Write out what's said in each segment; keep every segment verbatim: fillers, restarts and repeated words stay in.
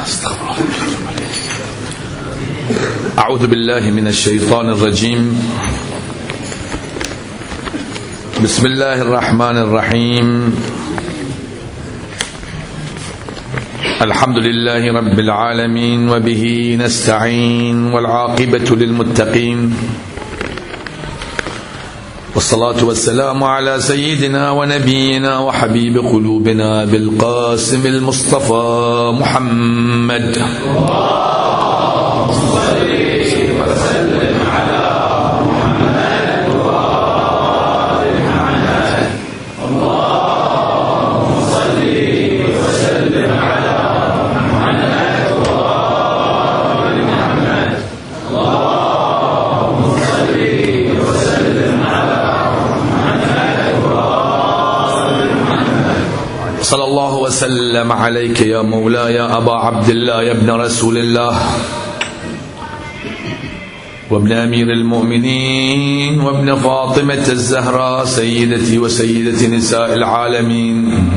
أعوذ بالله من الشيطان الرجيم. بسم الله الرحمن الرحيم. الحمد لله رب العالمين وبه نستعين والعاقبة للمتقين، والصلاة والسلام على سيدنا ونبينا وحبيب قلوبنا بالقاسم المصطفى محمد. صلى الله وسلم عليك يا مولاي أبا عبد الله يا ابن رسول الله وابن أمير المؤمنين وابن فاطمة الزهراء سيدتي وسيدة نساء العالمين،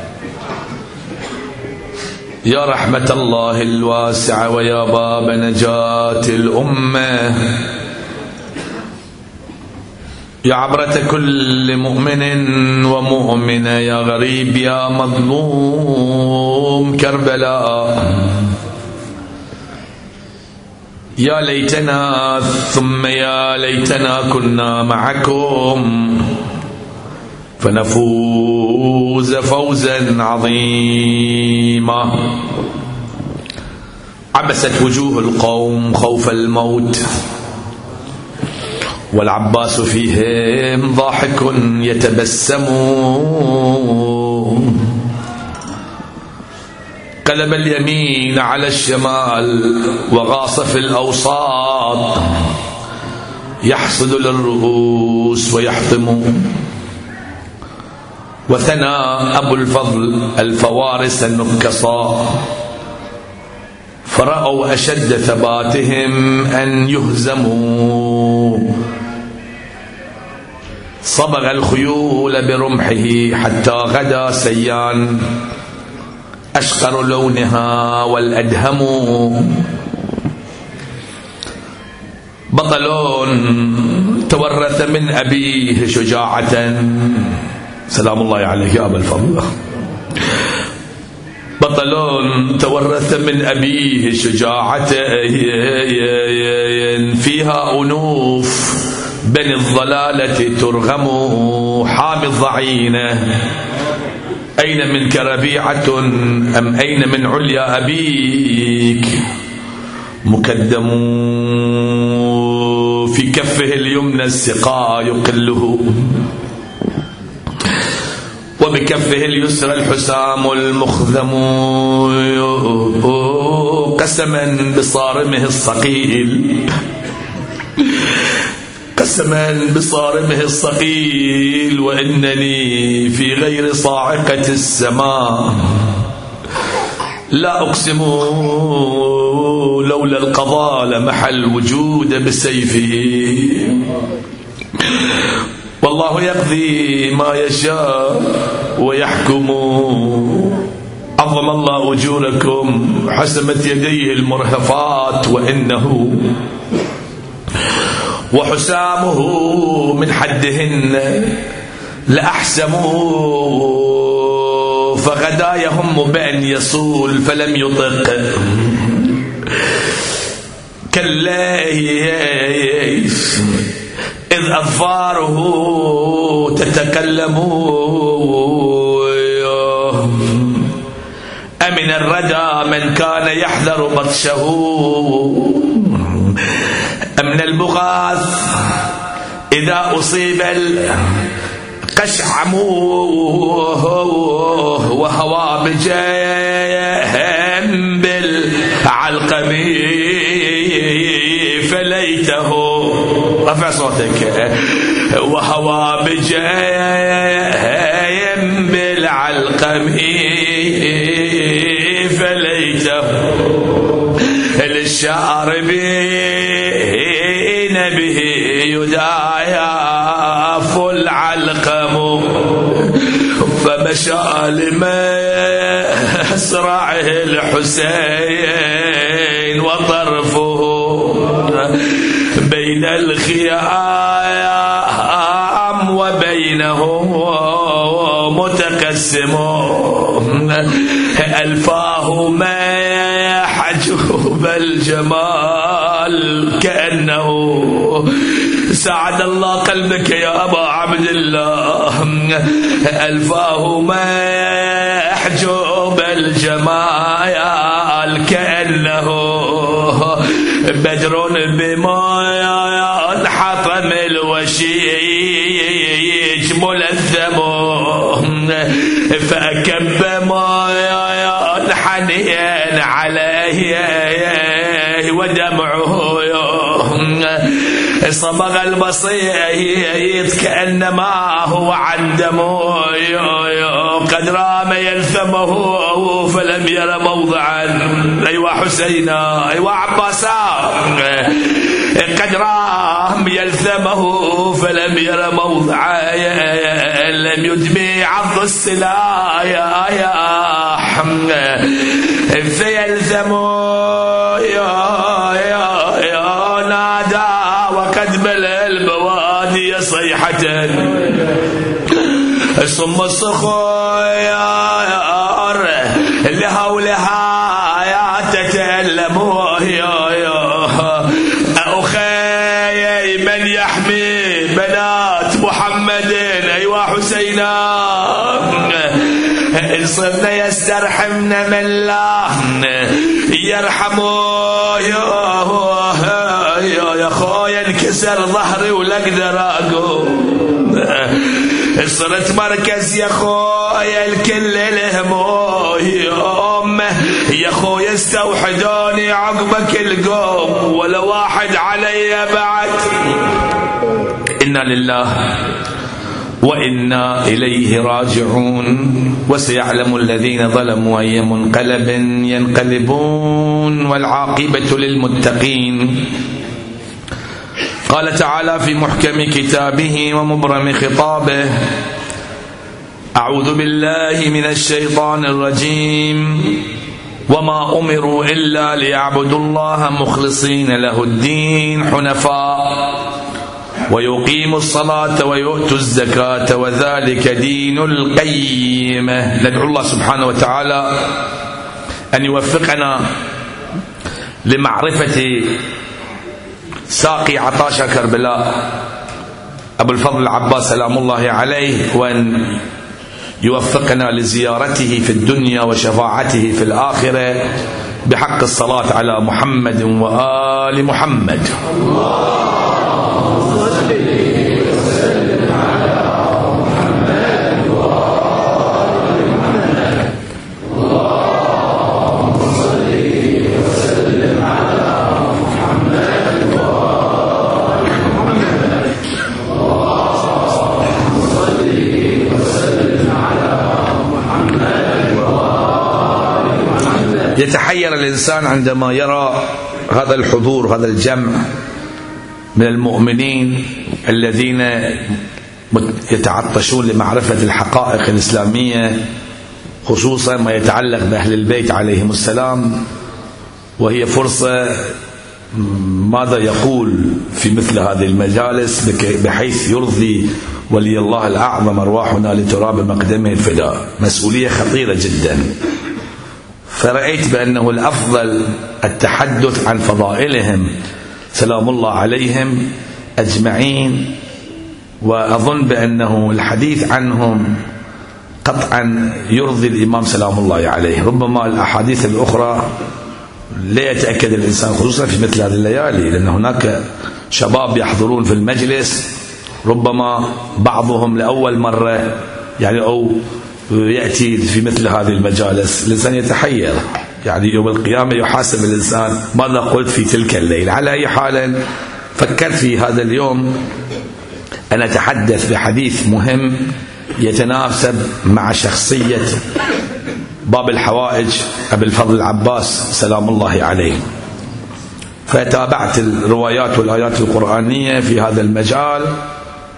يا رحمة الله الواسعة ويا باب نجاة الأمة، يا عبرة كل مؤمن ومؤمنة، يا غريب يا مظلوم كربلاء، يا ليتنا ثم يا ليتنا كنا معكم فنفوز فوزا عظيما. عبست وجوه القوم خوف الموت والعباس فيهم ضاحك يتبسم، قلب اليمين على الشمال وغاص في الأوساط، يحصد للرؤوس ويحطم، وثنى أبو الفضل الفوارس النكصاء، فرأوا أشد ثباتهم أن يهزموا، صبغ الخيول برمحه حتى غدا سيان أشقر لونها والأدهم، بطل تورث من أبيه شجاعة، سلام الله عليك يا أبا الفضل، بطل تورث من أبيه شجاعة، فيها أنوف بني الضلالة ترغم، حامي الضعينة أين منك ربيعة أم أين من عليا أبيك، مكدم في كفه اليمنى السقاء يقله، وبكفه اليسرى الحسام المخذم، قسما بصارمه الصقيل، قسما بصارمه الصقيل، وإنني في غير صاعقة السماء لا أقسم، لولا القضاء لمحى الوجود بسيفه، والله يقضي ما يشاء ويحكم، عظم الله أجوركم، حسمت يديه المرهفات، وإنه وحسامه من حدهن لأحسم، فغدا يهم بأن يصول فلم يطق، كالليث إذ أظفاره تتكلم، أمن الردى من كان يحذر بطشه، أمن البغاث إذا أصيب القشعم، وهوى بجهم بالعلقم، فليته رفع صوتك، وهوى بجهم بالعلقم، فليته للشاربين به يداياف العلقم، فمشى لمسر مصرعه الحسين وطرفه بين الخيام وبينه متقسم ألفاه ما حجوب الجمال كأنه سعد الله قلبك يا أبا عبد الله ألفاه ما حجوب الجمال كأنه بدر بما حطم الوشيج ملثم فأكب ما حنين عليه ودمعه صبغ البصير كأنما هو عن دمه قد رام يلثمه فلم ير موضعا. أيوا حسينا أيوا عباسا قد رام يلثمه فلم ير موضعا لم يدمي عض السلا يا يا فيلثمه يا يا يا نادى وقد ملأ البوادي صيحة ثم الصخور لهولها يا تتألموا يا يا أخي من يحمي بنات محمد أيوا حسينا إن صرنا يسترحمنا من لا يرحموا يا يا خويا انكسر ظهري ولا اقدر اقوم صرت مركز يا خويا الكل لهم يوم يا خويا استوحدوني عقبك القوم ولا واحد علي بعد. إنا لله وإنا إليه راجعون وسيعلم الذين ظلموا أي منقلب ينقلبون والعاقبة للمتقين. قال تعالى في محكم كتابه ومبرم خطابه أعوذ بالله من الشيطان الرجيم وما أمروا إلا ليعبدوا الله مخلصين له الدين حنفاء ويقيموا الصلاة ويؤتوا الزكاة وذلك دين القيمة. ندعو الله سبحانه وتعالى أن يوفقنا لمعرفة ساقي عطاشة كربلاء أبو الفضل العباس سلام الله عليه وأن يوفقنا لزيارته في الدنيا وشفاعته في الآخرة بحق الصلاة على محمد وآل محمد. يتحير الإنسان عندما يرى هذا الحضور هذا الجمع من المؤمنين الذين يتعطشون لمعرفة الحقائق الإسلامية خصوصا ما يتعلق بأهل البيت عليهم السلام، وهي فرصة ماذا يقول في مثل هذه المجالس بحيث يرضي ولي الله الأعظم أرواحنا لتراب مقدمه الفداء. مسؤولية خطيرة جدا. فرأيت بأنه الأفضل التحدث عن فضائلهم سلام الله عليهم أجمعين، وأظن بأنه الحديث عنهم قطعا يرضي الإمام سلام الله عليه. ربما الأحاديث الأخرى لا يتأكد الإنسان خصوصا في مثل هذه الليالي، لأن هناك شباب يحضرون في المجلس ربما بعضهم لأول مرة يعني أو يأتي في مثل هذه المجالس. الإنسان يتحير، يعني يوم القيامة يحاسب الإنسان ماذا قلت في تلك الليلة. على أي حال فكرت في هذا اليوم أن أتحدث بحديث مهم يتناسب مع شخصية باب الحوائج أبي الفضل العباس سلام الله عليه. فتابعت الروايات والآيات القرآنية في هذا المجال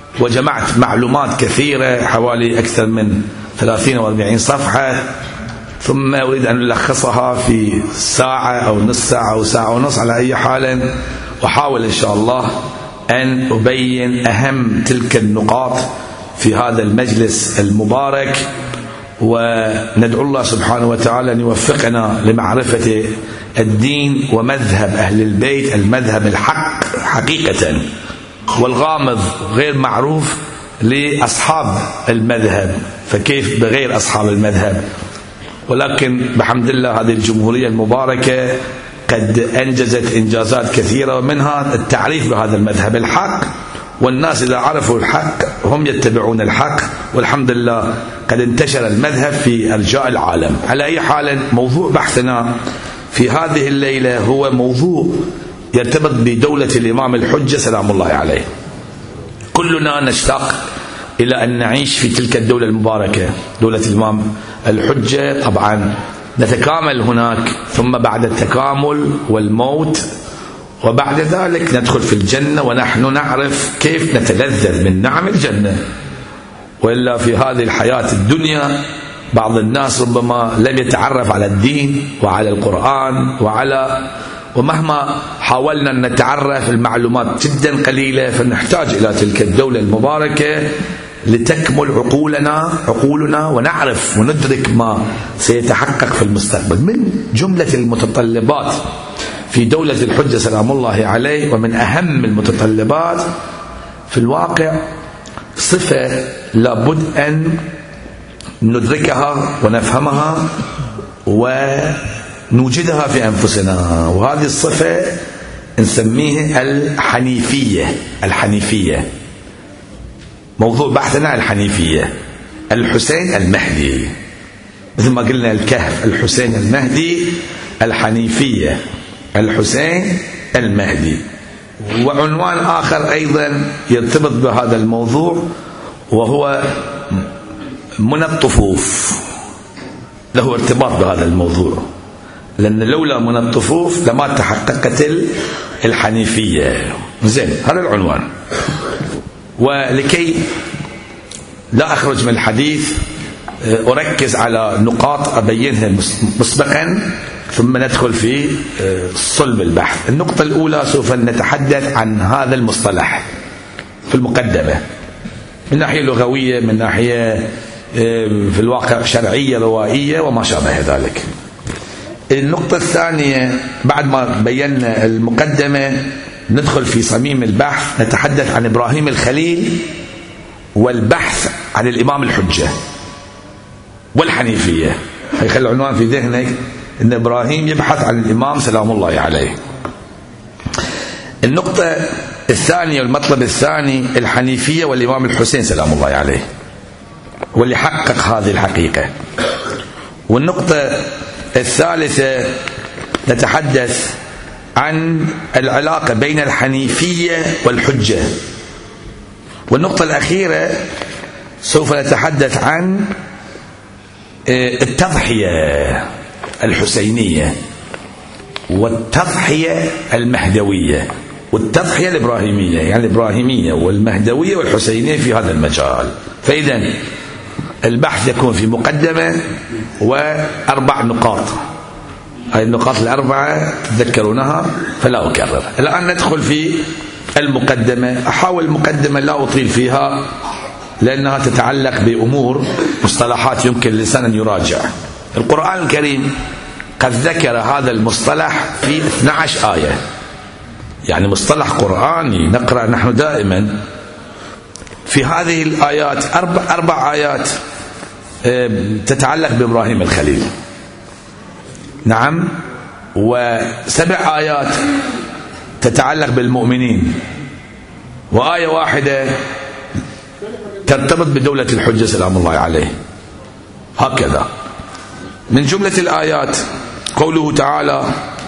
وجمعت معلومات كثيرة حوالي أكثر من ثلاثين وأربعين صفحة ثم أريد أن ألخصها في ساعة أو نصف ساعة أو ساعة ونصف على أي حال، وحاول إن شاء الله أن أبين أهم تلك النقاط في هذا المجلس المبارك، وندعو الله سبحانه وتعالى أن يوفقنا لمعرفة الدين ومذهب أهل البيت، المذهب الحق حقيقة، والغامض غير معروف لأصحاب المذهب، فكيف بغير أصحاب المذهب؟ ولكن بحمد الله هذه الجمهورية المباركة قد أنجزت إنجازات كثيرة، ومنها التعريف بهذا المذهب الحق، والناس إذا عرفوا الحق هم يتبعون الحق، والحمد لله قد انتشر المذهب في أرجاء العالم. على أي حال، موضوع بحثنا في هذه الليلة هو موضوع يرتبط بدولة الإمام الحجة سلام الله عليه. كلنا نشتاق إلى أن نعيش في تلك الدولة المباركة، دولة الإمام الحجة. طبعا نتكامل هناك، ثم بعد التكامل والموت، وبعد ذلك ندخل في الجنة، ونحن نعرف كيف نتلذذ من نعم الجنة. وإلا في هذه الحياة الدنيا بعض الناس ربما لم يتعرف على الدين وعلى القرآن وعلى ومهما حاولنا أن نتعرف المعلومات جدا قليلة، فنحتاج إلى تلك الدولة المباركة لتكمل عقولنا عقولنا ونعرف وندرك ما سيتحقق في المستقبل. من جملة المتطلبات في دولة الحجة سلام الله عليه، ومن أهم المتطلبات في الواقع، صفة لابد أن ندركها ونفهمها ونوجدها في أنفسنا، وهذه الصفة نسميه الحنيفية. الحنيفية موضوع بحثنا الحنيفية. الحسين المهدي، مثل ما قلنا الكهف، الحسين المهدي، الحنيفية، الحسين المهدي. وعنوان آخر أيضا يرتبط بهذا الموضوع، وهو من الطفوف، له ارتباط بهذا الموضوع، لأن لولا من الطفوف لما تحققت الحنيفية. زين، هذا العنوان. ولكي لا أخرج من الحديث أركز على نقاط أبينها مسبقا، ثم ندخل في صلب البحث. النقطة الأولى سوف نتحدث عن هذا المصطلح في المقدمة، من ناحية لغوية، من ناحية في الواقع شرعية روائية وما شابه ذلك. النقطة الثانية، بعد ما بينا المقدمة ندخل في صميم البحث، نتحدث عن إبراهيم الخليل والبحث عن الإمام الحجة والحنيفية. هيخلي العنوان في ذهنك أن إبراهيم يبحث عن الإمام سلام الله عليه. النقطة الثانية والمطلب الثاني الحنيفية والإمام الحسين سلام الله عليه، واللي حقق هذه الحقيقة. والنقطة الثالثة نتحدث عن العلاقة بين الحنيفية والحجة. والنقطة الأخيرة سوف نتحدث عن التضحية الحسينية والتضحية المهدوية والتضحية الإبراهيمية، يعني الإبراهيمية والمهدوية والحسينية في هذا المجال. فإذا البحث يكون في مقدمة وأربع نقاط. هذه النقاط الأربعة تذكرونها فلا أكرر. الآن ندخل في المقدمة. أحاول المقدمة لا أطيل فيها، لأنها تتعلق بأمور مصطلحات يمكن الإنسان أن يراجع. القرآن الكريم قد ذكر هذا المصطلح في اثنتي عشرة آية، يعني مصطلح قرآني نقرأ نحن دائما. في هذه الآيات أربع, أربع آيات تتعلق بإبراهيم الخليل، نعم، وسبع آيات تتعلق بالمؤمنين، وآية واحدة ترتبط بدولة الحجة سلام الله عليه. هكذا. من جملة الآيات قوله تعالى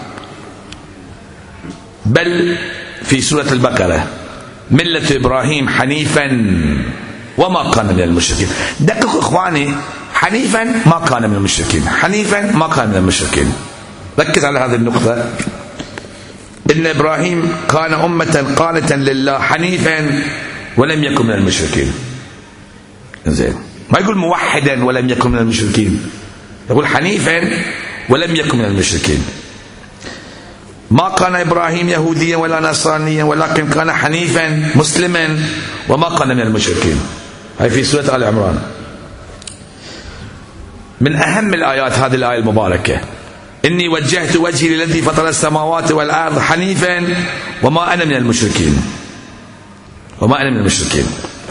بل في سورة البقرة ملة إبراهيم حنيفا وما كان من المشركين. دققوا إخواني، حنيفا ما كان من المشركين، حنيفا ما كان من المشركين. ركز على هذه النقطة. إن إبراهيم كان أمة قانتا لله حنيفا ولم يكن من المشركين. زين، ما يقول موحدا ولم يكن من المشركين، يقول حنيفا ولم يكن من المشركين. ما كان إبراهيم يهوديا ولا نصرانيا ولكن كان حنيفا مسلما وما كان من المشركين. هاي في سورة آل عمران. من أهم الآيات هذه الآية المباركة: إني وجهت وجهي للذي فطر السماوات والأرض حنيفا وما أنا من المشركين. وما أنا من المشركين.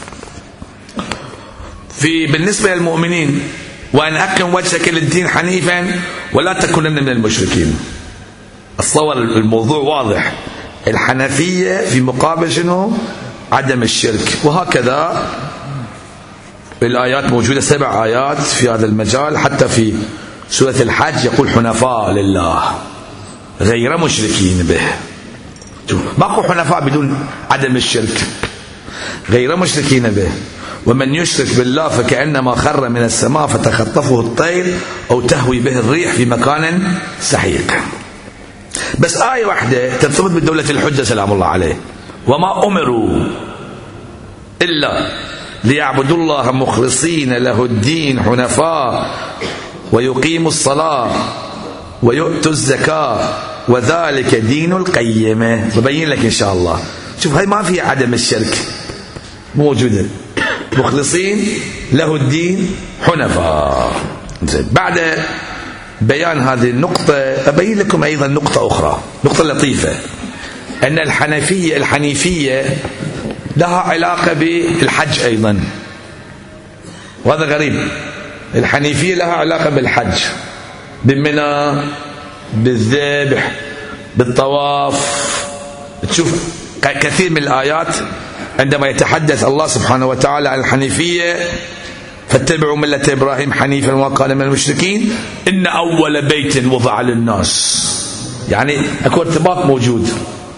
في بالنسبة للمؤمنين: وأن أقم وجهك للدين حنيفا ولا تكونن من المشركين. أتصور الموضوع واضح. الحنفية في مقابل شنو؟ عدم الشرك. وهكذا الآيات موجودة، سبع آيات في هذا المجال. حتى في سورة الحج يقول حنفاء لله غير مشركين به. ماكو حنفاء بدون عدم الشرك، غير مشركين به. ومن يشرك بالله فكأنما خر من السماء فتخطفه الطير أو تهوي به الريح في مكان سحيق. بس آية واحدة ترتبط بالدولة الحجة سلام الله عليه: وما أمروا إلا ليعبدوا الله مخلصين له الدين حنفاء ويقيموا الصلاة ويؤتوا الزكاة وذلك دين القيمة. ببين لك إن شاء الله. شوف هاي ما في عدم الشرك موجودة، مخلصين له الدين حنفاء. بعد بيان هذه النقطة أبين لكم أيضا نقطة أخرى، نقطة لطيفة: أن الحنفية الحنيفية لها علاقة بالحج أيضا. وهذا غريب. الحنيفية لها علاقة بالحج، بالمنى، بالذبح، بالطواف. تشوف كثير من الآيات عندما يتحدث الله سبحانه وتعالى عن الحنيفية: فاتبعوا ملة إبراهيم حنيفا وما كان من المشركين إن أول بيت وضع للناس. يعني أكو ارتباط موجود.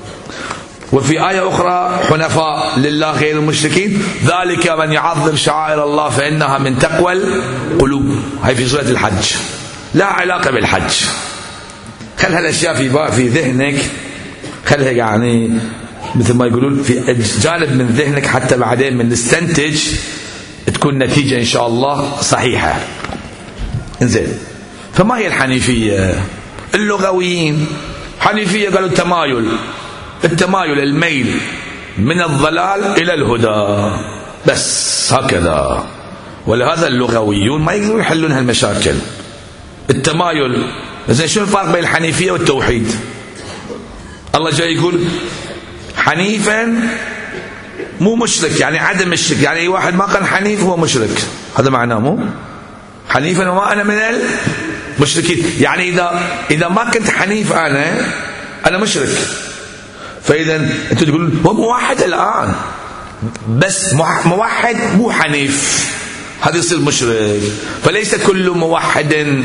وفي آية أخرى: حنفاء لله غير المشركين ذلك من يعظم شعائر الله فإنها من تقوى القلوب. هاي في سورة الحج. لا علاقة بالحج. خل هالأشياء في في ذهنك، خلها يعني مثل ما يقولون في جانب من ذهنك حتى بعدين من نستنتج تكون نتيجة إن شاء الله صحيحة. إنزين، فما هي الحنيفية؟ اللغويين حنيفية قالوا التمايل، التمايل الميل من الضلال إلى الهدى، بس هكذا. ولهذا اللغويون ما يقدرون يحلون هالمشاكل. التمايل. إذن شو الفرق بين الحنيفية والتوحيد؟ الله جاي يقول حنيفا مو مشرك، يعني عدم الشرك، يعني أي واحد ما كان حنيف هو مشرك، هذا معناه. مو حنيفا وما أنا من المشركين، يعني إذا إذا ما كنت حنيف أنا أنا مشرك. فإذا أنتم تقولون هو موحد الآن، بس موحد مو حنيف، هذا يصير مشرك. فليس كل موحد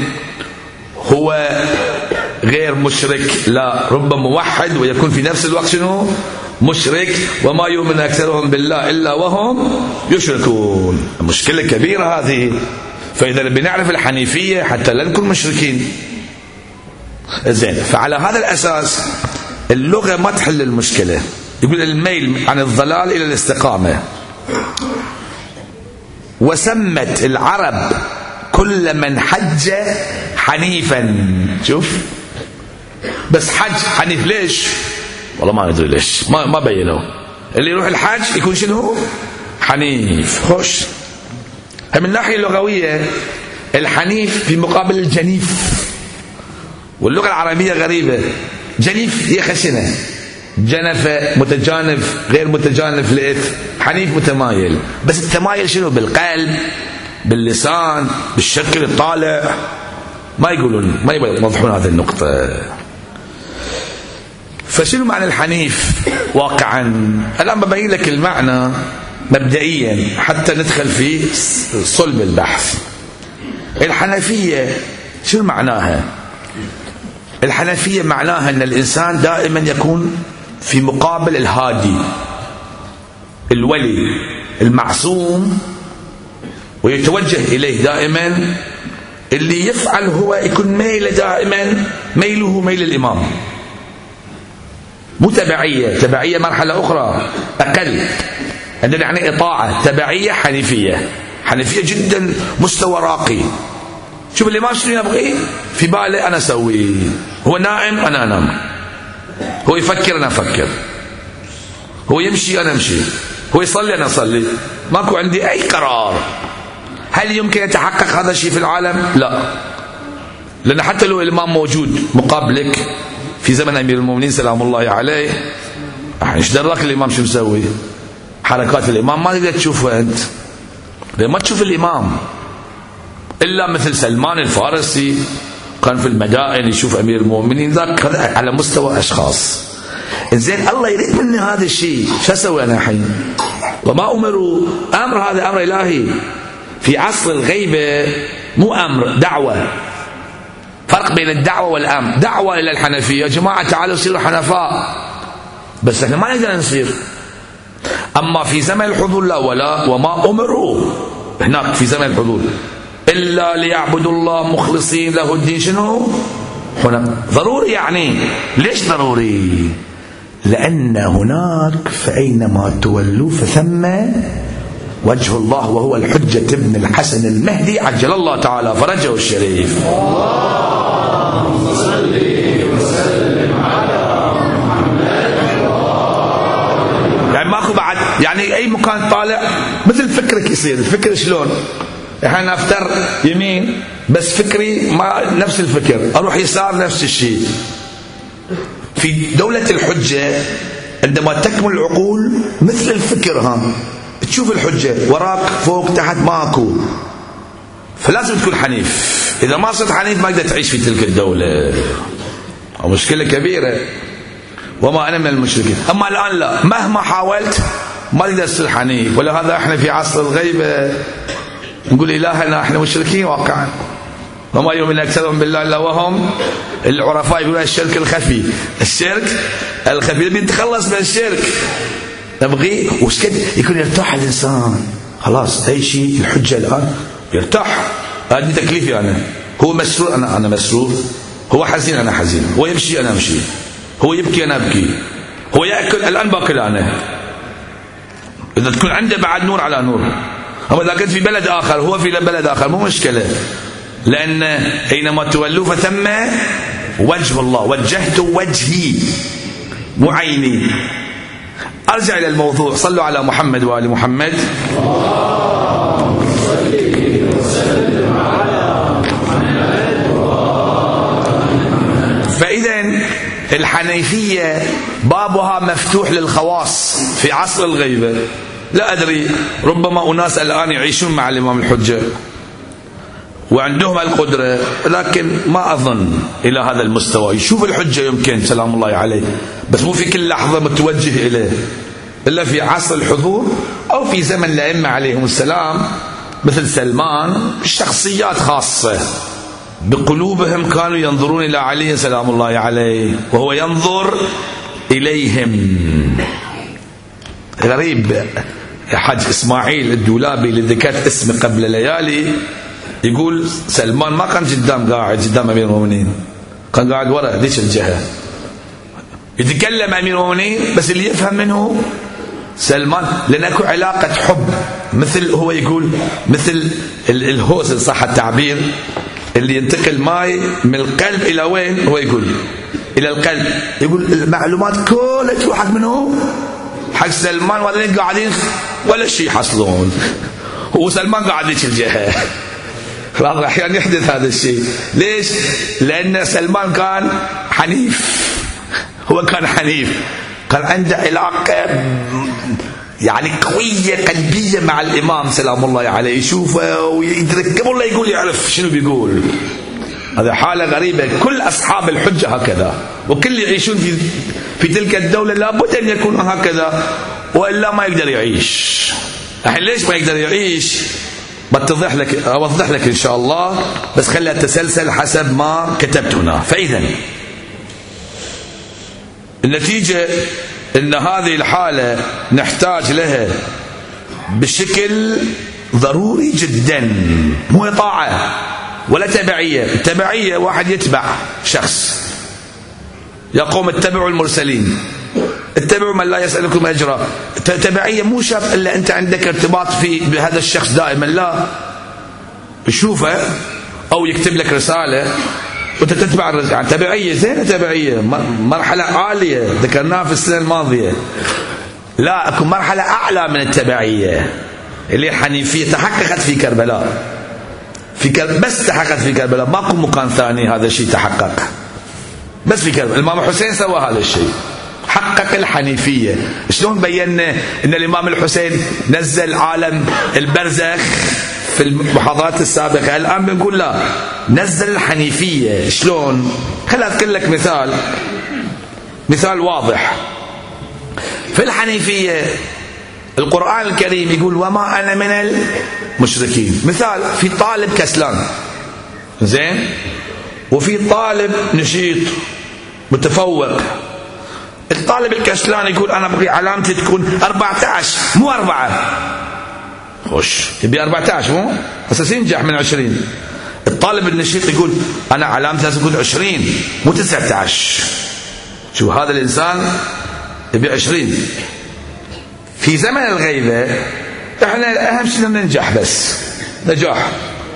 هو غير مشرك، لا، ربما موحد ويكون في نفس الوقت شنو؟ مشرك. وما يؤمن أكثرهم بالله إلا وهم يشركون. مشكلة كبيرة هذه. فإذا بنعرف الحنيفية حتى لا نكون مشركين. زين، فعلى هذا الأساس اللغة ما تحل المشكلة. يقول الميل عن الضلال إلى الاستقامة. وسمت العرب كل من حج حنيفا. شوف، بس حج حنيف ليش؟ والله ما ندري ليش، ما ما بينوا. اللي يروح الحج يكون شنو؟ حنيف. خوش. من الناحية اللغوية الحنيف في مقابل الجنيف. واللغة العربية غريبة. جنيف هي خشنة، جنف متجانف، غير متجانف لإثم، حنيف متمايل. بس التمايل شنو؟ بالقلب، باللسان، بالشكل الطالع. ما يقولون، ما يوضحون هذه النقطة. فشنو معنى الحنيف واقعا؟ الآن ببين لك المعنى مبدئيا حتى ندخل في صلب البحث. الحنفية شنو معناها؟ الحنفية معناها أن الإنسان دائما يكون في مقابل الهادي الولي المعصوم، ويتوجه إليه دائما. اللي يفعل هو يكون ميل دائما، ميله ميل الإمام، مو تبعية. تبعية مرحلة أخرى أقل، عندنا يعني إطاعة. تبعية حنيفية، حنيفية جدا مستوى راقي. شوف الإمام شنو يبغي في باله أنا أسوي، هو نائم أنا أنام، هو يفكر أنا أفكر، هو يمشي أنا أمشي، هو يصلي أنا أصلي، ماكو عندي أي قرار. هل يمكن يتحقق هذا الشيء في العالم؟ لا، لأن حتى لو الإمام موجود مقابلك في زمن أمير المؤمنين سلام الله عليه، ايش دراك الإمام شو مسوي؟ حركات الإمام ما تقدر تشوفها أنت، ما تشوف الإمام إلا مثل سلمان الفارسي كان في المدائن يشوف أمير المؤمنين، ذاك على مستوى أشخاص. إنزين الله يريد مني هذا الشيء، شو أسوي أنا الحين؟ وما أمروا، أمر هذا أمر إلهي في عصر الغيبة، مو أمر، دعوة. فرق بين الدعوة والأمر. دعوة إلى الحنفية، يا جماعة تعالوا صيروا حنفاء، بس احنا ما نقدر نصير. أما في زمن الحضور لا، ولا وما أمروا هناك في زمن الحضور إلا ليعبدوا الله مخلصين له الدين. شنو؟ هنا ضروري. يعني ليش ضروري؟ لأن هناك فأينما تولوا فثم وجه الله، وهو الحجة ابن الحسن المهدي عجل الله تعالى فرجه الشريف. اللهم صل وسلم على محمد. يعني ماكو بعد، يعني أي مكان طالع مثل فكرك يصير. الفكر شلون؟ احنا افتر يمين بس فكري ما نفس الفكر، اروح يسار نفس الشيء. في دولة الحجة عندما تكمل العقول مثل الفكر، هم تشوف الحجة وراك فوق تحت ماكو، فلازم تكون حنيف. اذا ما صرت حنيف ما تقدر تعيش في تلك الدولة، مشكلة كبيرة. وما انا من المشركين. اما الان لا، مهما حاولت ما تقدر تصير حنيف. ولهذا احنا في عصر الغيبة نقول إلهنا احنا مشركين واقعا، وما يؤمن أكثرهم بالله إلا وهم العرفاء. يقولون الشرك الخفي، الشرك الخفي نبي نتخلص من الشرك، نبغي وش كده يكون يرتاح الإنسان. خلاص أي شيء الحجة الآن يرتاح. هذه تكليفي أنا، هو مسرور أنا أنا مسرور، هو حزين أنا حزين، هو يمشي أنا أمشي، هو يبكي أنا أبكي، هو يأكل الآن باكل أنا. إذا تكون عنده بعد نور على نور. أما إذا كنت في بلد آخر هو في بلد آخر مو مشكلة، لأن أينما تولوا فثم وجه الله. وجهت وجهي مو عيني. أرجع إلى الموضوع. صلوا على محمد وآل محمد. فإذا الحنيفية بابها مفتوح للخواص في عصر الغيبة. لا أدري، ربما أناس الآن يعيشون مع الإمام الحجة وعندهم القدرة، لكن ما أظن إلى هذا المستوى. يشوف الحجة يمكن سلام الله عليه، بس مو في كل لحظة متوجه إليه، إلا في عصر الحضور أو في زمن الأئمة عليهم السلام مثل سلمان. شخصيات خاصة بقلوبهم كانوا ينظرون إلى علي سلام الله عليه وهو ينظر إليهم. غريب يا حاج إسماعيل الدولابي اللي ذكرت اسمه قبل ليالي يقول سلمان ما كان قدام قاعد قدام أمير المؤمنين، كان قاعد وراء ذيك الجهة يتكلم أمير المؤمنين، بس اللي يفهم منه سلمان، لأن أكو علاقة حب. مثل هو يقول مثل الهوس إن صح التعبير، اللي ينتقل ماي من القلب إلى وين؟ هو يقول إلى القلب. يقول المعلومات كلها تروح حق منه حق سلمان، وهذين قاعدين ولا شيء يحصلون، وسلمان قاعد ذيك الجهة. بعض الأحيان يحدث هذا الشيء. ليش؟ لأن سلمان كان حنيف، هو كان حنيف، كان عنده علاقة يعني قوية قلبية مع الإمام سلام الله عليه، يشوفه ويدرك قبل لا يقول يعرف شنو بيقول. هذا حالة غريبة. كل أصحاب الحجة هكذا، وكل يعيشون في في تلك الدولة لابد أن يكونوا هكذا، وإلا ما يقدر يعيش. الحين ليش ما يقدر يعيش؟ بتوضح لك أوضح لك إن شاء الله، بس خليها تسلسل حسب ما كتبت هنا. فإذا النتيجة إن هذه الحالة نحتاج لها بشكل ضروري جدا، مو طاعة ولا تبعية. التبعية واحد يتبع شخص، يقوم اتبعوا المرسلين، اتبعوا من لا يسألكم أجرا. تبعية مو شرط إلا أنت عندك ارتباط في بهذا الشخص دائما، لا، شوفه أو يكتب لك رسالة وأنت تتبع الرسالة، يعني تبعية زينة، تبعية مرحلة عالية ذكرناها في السنة الماضية. لا، أكو مرحلة أعلى من التبعية اللي الحنيفية تحققت في كربلاء، في كربلاء بس تحققت في كربلاء، ماكو مكان ثاني هذا الشيء تحقق، بس في كربلاء. الإمام الحسين سوى هذا الشيء، حقق الحنيفية. شلون بينا ان الامام الحسين نزل عالم البرزخ في المحاضرات السابقة، الان بنقول لا، نزل الحنيفية. شلون؟ خليني اذكر لك مثال، مثال واضح. في الحنيفية القرآن الكريم يقول وما انا من المشركين. مثال، في طالب كسلان زين، وفي طالب نشيط متفوق. الطالب الكسلان يقول أنا أبغي علامتي تكون أربعة عشر مو أربعة. خوش، يبي أربعة عشر مو أساس ينجح من عشرين. الطالب النشيط يقول أنا علامتي لازم تكون عشرين مو تسعة عشر. شو هذا الإنسان يبي عشرين. في زمن الغيبة إحنا أهم شيء ننجح، بس نجاح.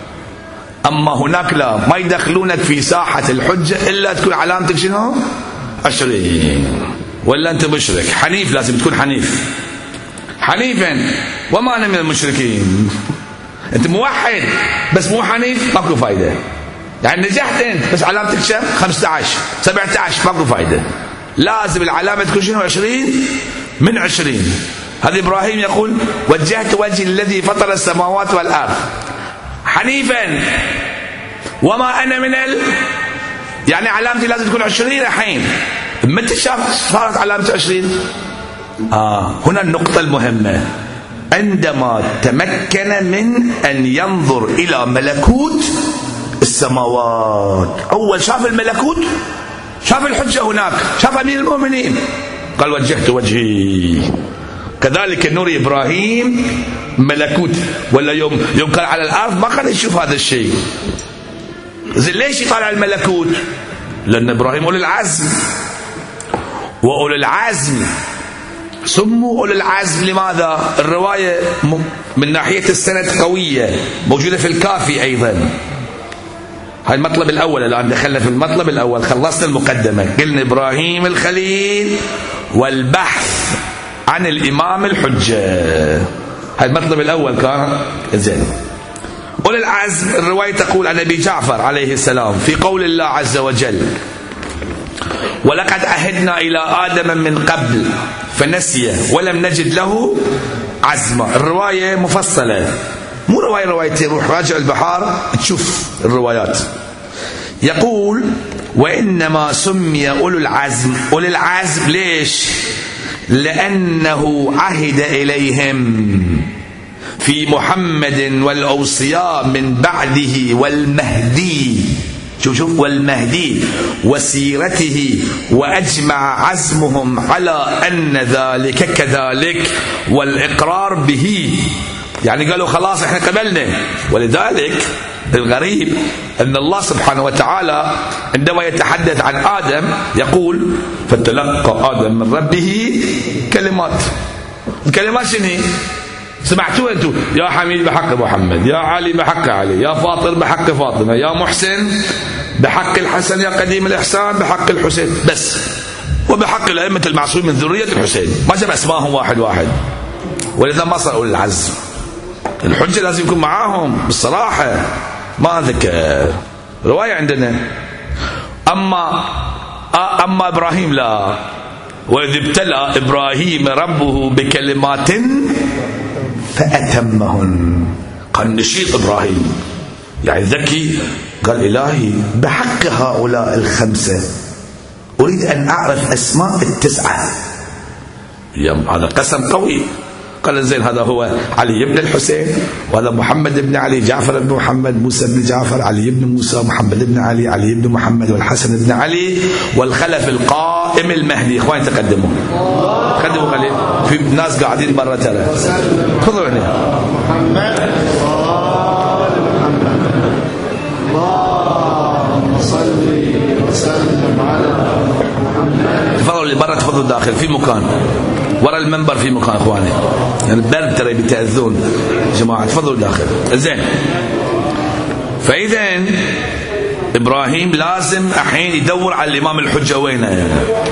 أما هناك لا، ما يدخلونك في ساحة الحجة إلا تكون علامتك شنو؟ عشرين، ولا أنت مشرك. حنيف لازم تكون حنيف، حنيفا وما أنا من المشركين. أنت موحد بس مو حنيف ماكو فايدة. يعني نجحت أنت بس علامتك كم؟ خمسة عشر سبعة عشر ماكو فايدة. لازم العلامة تكون شنو؟ عشرين من عشرين. هذا إبراهيم يقول وجهت وجهي الذي فطر السماوات والأرض حنيفا وما أنا من ال يعني علامتي لازم تكون عشرين. الحين متى شاف صارت علامة عشرين؟ آه هنا النقطة المهمة، عندما تمكن من أن ينظر إلى ملكوت السماوات. أول شاف الملكوت، شاف الحجة هناك، شاف أمير المؤمنين، قال وجهت وجهي. كذلك نور إبراهيم ملكوت، ولا يوم يوم كان على الأرض ما كان يشوف هذا الشيء. زين ليش يطالع الملكوت؟ لأن إبراهيم أولي العزم، وأولي العزم سموا أولي العزم لماذا؟ الرواية من ناحية السند قوية، موجودة في الكافي أيضا. هاي المطلب الأول. الآن دخلنا في المطلب الأول، خلصنا المقدمة، قلنا إبراهيم الخليل والبحث عن الإمام الحجة. هاي المطلب الأول كان زين. أولي العزم الرواية تقول عن أبي جعفر عليه السلام في قول الله عز وجل ولقد عهدنا إلى آدم من قبل فنسي ولم نجد له عزما. الرواية مفصلة، مو رواية روايتين، روح راجع البحار تشوف الروايات. يقول وإنما سمي أولو العزم أولي العزم ليش؟ لأنه عهد إليهم في محمد والأوصياء من بعده والمهدي، شوف شوف والمهدي وسيرته، وأجمع عزمهم على أن ذلك كذلك والإقرار به. يعني قالوا خلاص احنا قبلنا. ولذلك الغريب أن الله سبحانه وتعالى عندما يتحدث عن آدم يقول فتلقى آدم من ربه كلمات. الكلمات شنو؟ سمعتوا انتم؟ يا حميد بحق محمد، يا علي بحق علي، يا فاطر بحق فاطمة، يا محسن بحق الحسن، يا قديم الإحسان بحق الحسين، بس وبحق الأئمة المعصومين من ذرية الحسين. ما جاب أسماءهم واحد واحد. ولذا ما صار أولي العزم. الحجة لازم يكون معاهم بالصراحة. ما أذكر رواية عندنا. أما أما إبراهيم لا، وإذ ابتلى إبراهيم ربه بكلمات فأتمهن. قال نشيط إبراهيم يعني ذكي، قال إلهي بحق هؤلاء الخمسة أريد أن أعرف أسماء التسعة. هذا قسم قوي. قال زين هذا هو علي بن الحسين، وهذا محمد بن علي، جعفر بن محمد، موسى بن جعفر، علي بن موسى، محمد بن علي، علي بن محمد، والحسن بن علي، والخلف القائم المهدي. اخواني تقدموا تقدموا قليل، في ناس قاعدين برا ترى. تفضلوا هنا. محمد اللهم صل وسلم على محمد. تفضلوا اللي برا، تفضلوا داخل في مكان ورا المنبر، في مكان اخواني، يعني البرد ترى بتأذون جماعة. تفضلوا داخل. زين فإذا إبراهيم لازم الحين يدور على الإمام الحجة وينه،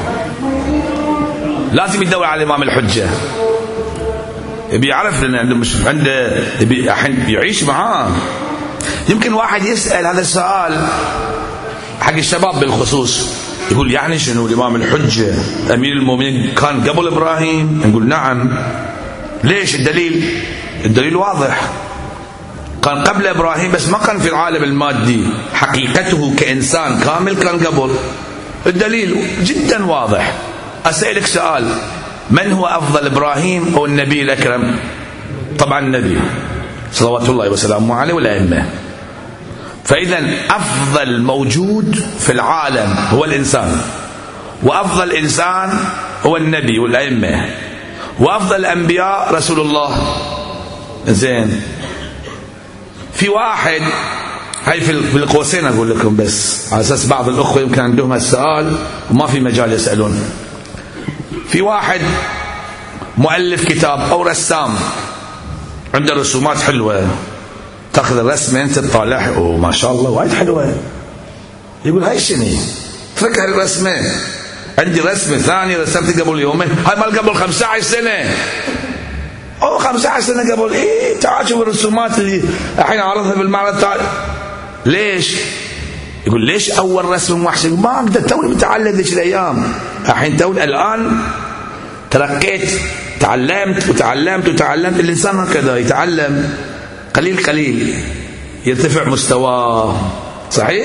لازم يدور على الإمام الحجة، يبي يعرف لأنه عنده مش عنده يبي الحين يعيش معاه. يمكن واحد يسأل هذا السؤال حق الشباب بالخصوص، يقول يعني شنو الإمام الحجة أمير المؤمنين كان قبل إبراهيم؟ نقول نعم. ليش؟ الدليل الدليل واضح، كان قبل إبراهيم بس ما كان في العالم المادي، حقيقته كإنسان كامل كان قبل. الدليل جدا واضح. أسألك سؤال، من هو أفضل، إبراهيم أو النبي الأكرم؟ طبعا النبي صلوات الله وسلامه عليه والأئمة. فإذا أفضل موجود في العالم هو الإنسان، وأفضل إنسان هو النبي والأئمة، وأفضل الأنبياء رسول الله. زين، في واحد هاي في القوسين أقول لكم بس على أساس بعض الأخوة يمكن عندهم السؤال وما في مجال يسألون. في واحد مؤلف كتاب أو رسام عنده رسومات حلوة، تأخذ الرسمة أنت تطالعها، أوه ما شاء الله وايد حلوة، يقول هاي شنو؟ فكر الرسمة، عندي رسمة ثانية رسمتها قبل يومين، هاي مال قبل خمسة عشر سنة، أو خمسة عشر سنة قبل. إيه تعال شوف الرسومات اللي الحين عرضها بالمعرض. تعال ليش؟ يقول ليش أول رسم وحشة؟ ما أقدر، توني متعلم ذيك الأيام، الحين توني الآن ترقيت، تعلمت وتعلمت وتعلمت. الإنسان هكذا يتعلم قليل قليل يرتفع مستواه، صحيح؟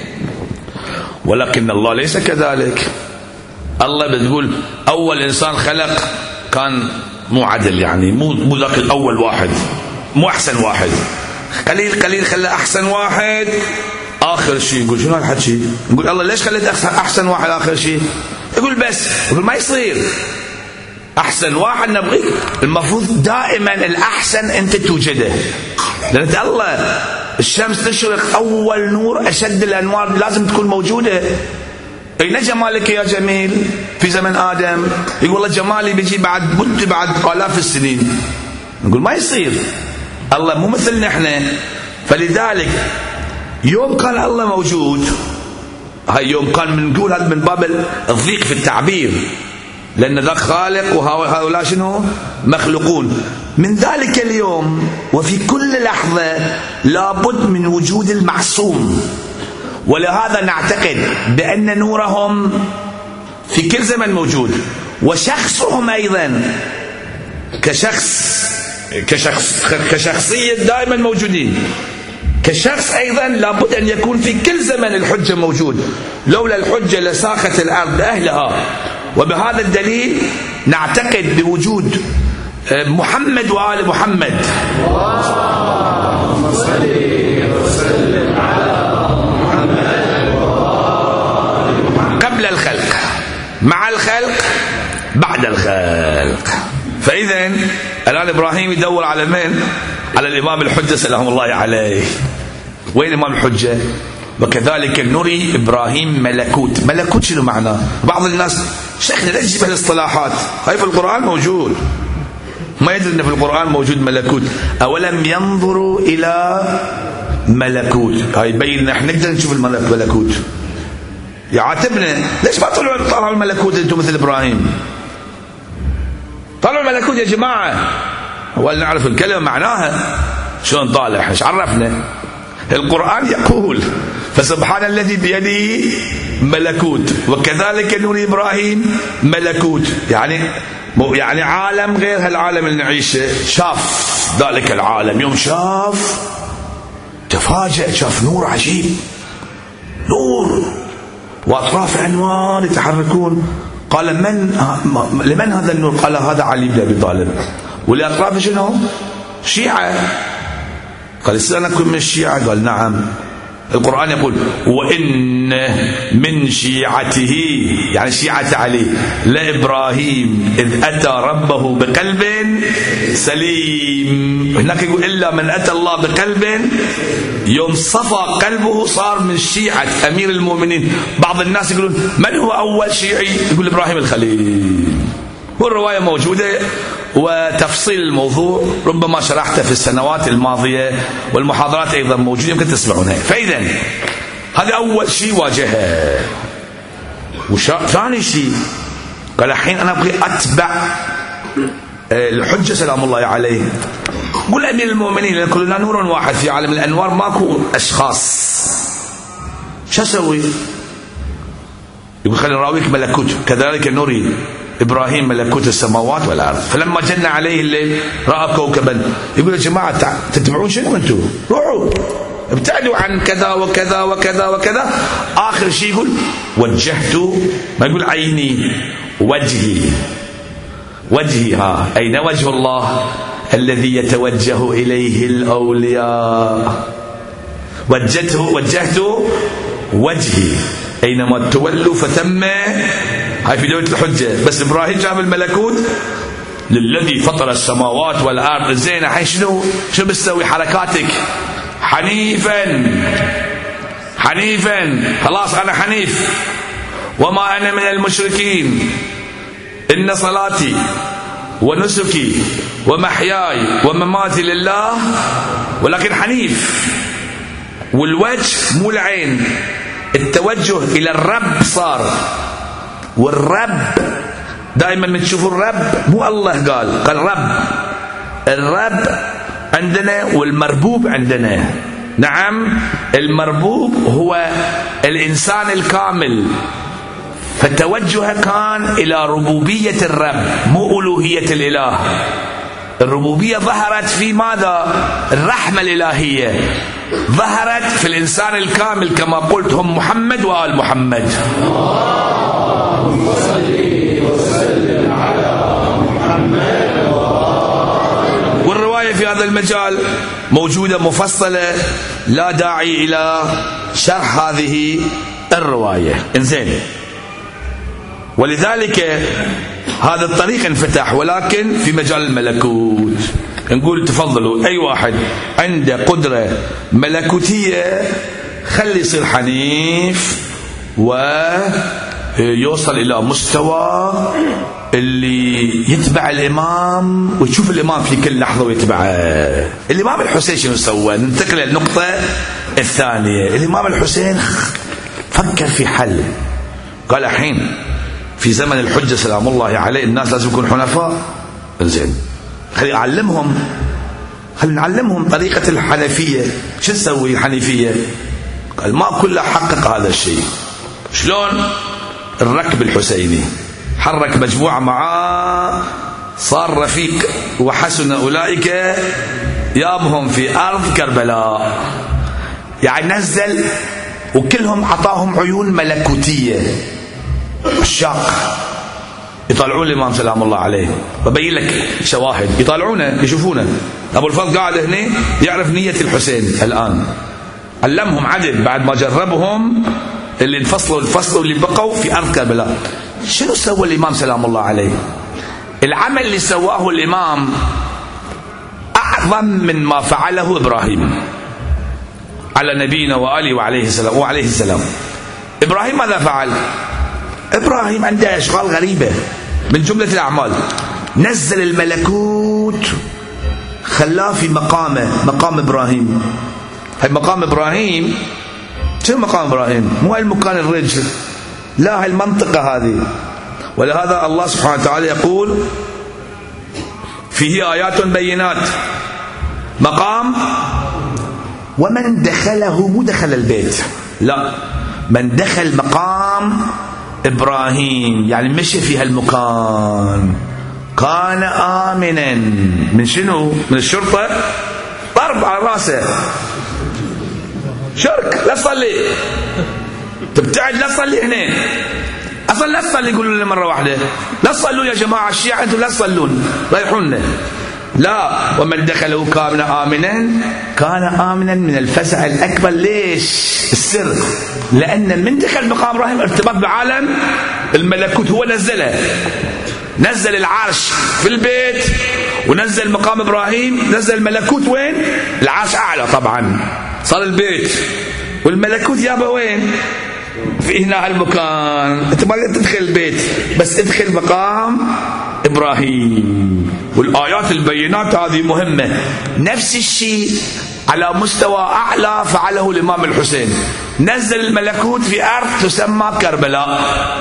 ولكن الله ليس كذلك. الله بتقول أول إنسان خلق كان مو عدل، يعني مو مو ذاك الأول واحد، مو أحسن واحد، قليل قليل خلى أحسن واحد آخر شيء. نقول شنو هالحكي؟ نقول الله ليش خليت أحسن واحد آخر شيء؟ يقول بس، يقول ما يصير، أحسن واحد نبغيك. المفروض دائما الأحسن أنت توجده، لأن الله الشمس تشرق أول نور أشد الأنوار لازم تكون موجودة. أين جمالك يا جميل في زمن آدم؟ يقول والله جمالي بيجي بعد مدة، بعد آلاف السنين. نقول ما يصير، الله مو مثلنا احنا. فلذلك يوم كان الله موجود، هاي يوم كان بنقول هذا من باب الضيق في التعبير، لأن ذاك خالق وهؤلاء شنو؟ مخلوقون. من ذلك اليوم وفي كل لحظة لابد من وجود المعصوم، ولهذا نعتقد بأن نورهم في كل زمن موجود، وشخصهم أيضا كشخص كشخص كشخصية دائما موجودين، كشخص أيضا لابد أن يكون في كل زمن الحجة موجود، لولا الحجة لساقت الأرض أهلها. وبهذا الدليل نعتقد بوجود محمد وآل محمد. اللهم صل وسلم على محمد وآل محمد، قبل الخلق، مع الخلق، بعد الخلق. فإذا الآن إبراهيم يدور على من؟ على الإمام الحجة سلام الله عليه. وين الإمام الحجة؟ وكذلك نري إبراهيم ملكوت. ملكوت شنو معناه؟ بعض الناس شيخنا لا تجيب هالاصطلاحات، هاي في القرآن موجود، ما يدري أن في القرآن موجود ملكوت. أولم ينظروا إلى ملكوت، هاي يبين احنا نقدر نشوف الملكوت. يعاتبنا ليش ما طلعوا طلعوا الملكوت انتم مثل إبراهيم؟ طلعوا الملكوت يا جماعة، ولا نعرف الكلمة معناها شلون طالع؟ ايش عرفنا؟ القرآن يقول فسبحان الذي بيده ملكوت وكذلك نور إبراهيم ملكوت، يعني يعني عالم غير هالعالم اللي نعيشه. شاف ذلك العالم، يوم شاف تفاجأ، شاف نور عجيب، نور وأطراف أنوار يتحركون. قال من لمن هذا النور؟ قال هذا علي بن أبي طالب. والأطراف شنو؟ شيعة. قال استأذنكم من الشيعة؟ قال نعم. القرآن يقول وإن من شيعته، يعني شيعة علي، لإبراهيم إذ أتى ربه بقلب سليم. هناك يقول إلا من أتى الله بقلب، يوم صفى قلبه صار من شيعة أمير المؤمنين. بعض الناس يقولون من هو أول شيعي؟ يقول إبراهيم الخليل. والرواية موجودة وتفصيل الموضوع ربما شرحته في السنوات الماضية، والمحاضرات أيضا موجودة يمكن تسمعونها. فإذا هذا أول شيء واجهه. وثاني شيء قال الحين أنا أبغي أتبع الحجة سلام الله عليه. قل أمير المؤمنين لأن كلنا نور واحد في عالم الأنوار، ماكو أشخاص، شو أسوي؟ يقول خلي نراويك ملكوت، كذلك نري إبراهيم ملكوت السماوات والأرض فلما جن عليه الليل رأى كوكبا. يقول يا جماعة تتبعون شنو أنتم؟ روحوا ابتعدوا عن كذا وكذا وكذا وكذا. آخر شيء يقول وجهت، ما يقول عيني، وجهي. وجهي ها أين وجه الله الذي يتوجه إليه الأولياء؟ وجهته وجهت وجهي أينما تولوا فثم. هاي في دولة الحجة. بس إبراهيم جاب الملكوت للذي فطر السماوات والأرض. زين الحين شنو شنو بتسوي حركاتك؟ حنيفا حنيفا خلاص أنا حنيف وما أنا من المشركين. إن صلاتي ونسكي ومحياي ومماتي لله، ولكن حنيف. والوجه مو العين، التوجه إلى الرب صار. والرب دائما من تشوفوا الرب مو الله قال قال رب. الرب عندنا والمربوب عندنا. نعم المربوب هو الإنسان الكامل، فالتوجه كان إلى ربوبية الرب مو ألوهية الإله. الربوبية ظهرت في ماذا؟ الرحمة الإلهية ظهرت في الإنسان الكامل كما قلت هم محمد وآل محمد. اللهم صل وسلم على محمد. والرواية في هذا المجال موجودة مفصلة، لا داعي إلى شرح هذه الرواية. انزين، ولذلك هذا الطريق انفتح، ولكن في مجال الملكوت نقول تفضلوا أي واحد عنده قدرة ملكوتية خلي يصير حنيف ويوصل إلى مستوى اللي يتبع الإمام ويشوف الإمام في كل لحظة ويتبعه. الإمام الحسين شنو سوى؟ ننتقل للنقطة الثانية. الإمام الحسين فكر في حل، قال الحين في زمن الحجة سلام الله عليه الناس لازم يكونوا حنفاء. زين، خلي أعلمهم، خلي نعلمهم طريقة الحنفية. شو تسوي الحنيفية؟ قال ما كله حقق هذا الشيء. شلون؟ الركب الحسيني حرك مجموعة معاه، صار رفيق، وحسن أولئك يابهم في أرض كربلاء. يعني نزل وكلهم عطاهم عيون ملكوتية، الشاق يطالعون الإمام سلام الله عليه. ببين لك شواهد يطالعونه يشوفونه. أبو الفضل قاعد هنا يعرف نية الحسين الآن، علمهم عدل بعد ما جربهم اللي انفصلوا الفصل واللي بقوا في أرض كربلاء. شنو سوى الإمام سلام الله عليه؟ العمل اللي سواه الإمام أعظم من ما فعله إبراهيم على نبينا وآله وعليه السلام وعليه السلام. إبراهيم ماذا فعل؟ إبراهيم عنده أشغال غريبة، من جملة الأعمال نزل الملكوت خلاه في مقامه، مقام إبراهيم. هاي مقام إبراهيم. شنو مقام إبراهيم؟ مو هاي المكان الرجل، لا هاي المنطقة هذه. ولهذا الله سبحانه وتعالى يقول فيه آيات بينات مقام ومن دخله، مو دخل البيت، لا، من دخل مقام إبراهيم يعني مشي في هالمكان كان آمنا من شنو؟ من الشرطة ضرب على راسه، شرك، لا تصلي، تبتعد، لا تصلي هنا أصلا، لا تصلي، يقولوا لنا مرة واحدة لا تصلوا يا جماعة الشيعة أنتم لا تصلون رايحونا، لا، ومن دخله كان آمنا كان آمنا من الفزع الأكبر. ليش؟ السر، لأن من دخل مقام إبراهيم ارتبط بعالم الملكوت، هو نزله، نزل العرش في البيت ونزل مقام إبراهيم، نزل الملكوت وين؟ العرش أعلى طبعا، صار البيت والملكوت يابا وين؟ في هنا هالمكان. انت ما تدخل البيت بس ادخل مقام إبراهيم. والآيات البينات هذه مهمة. نفس الشيء على مستوى أعلى فعله الإمام الحسين، نزل الملكوت في أرض تسمى كربلاء.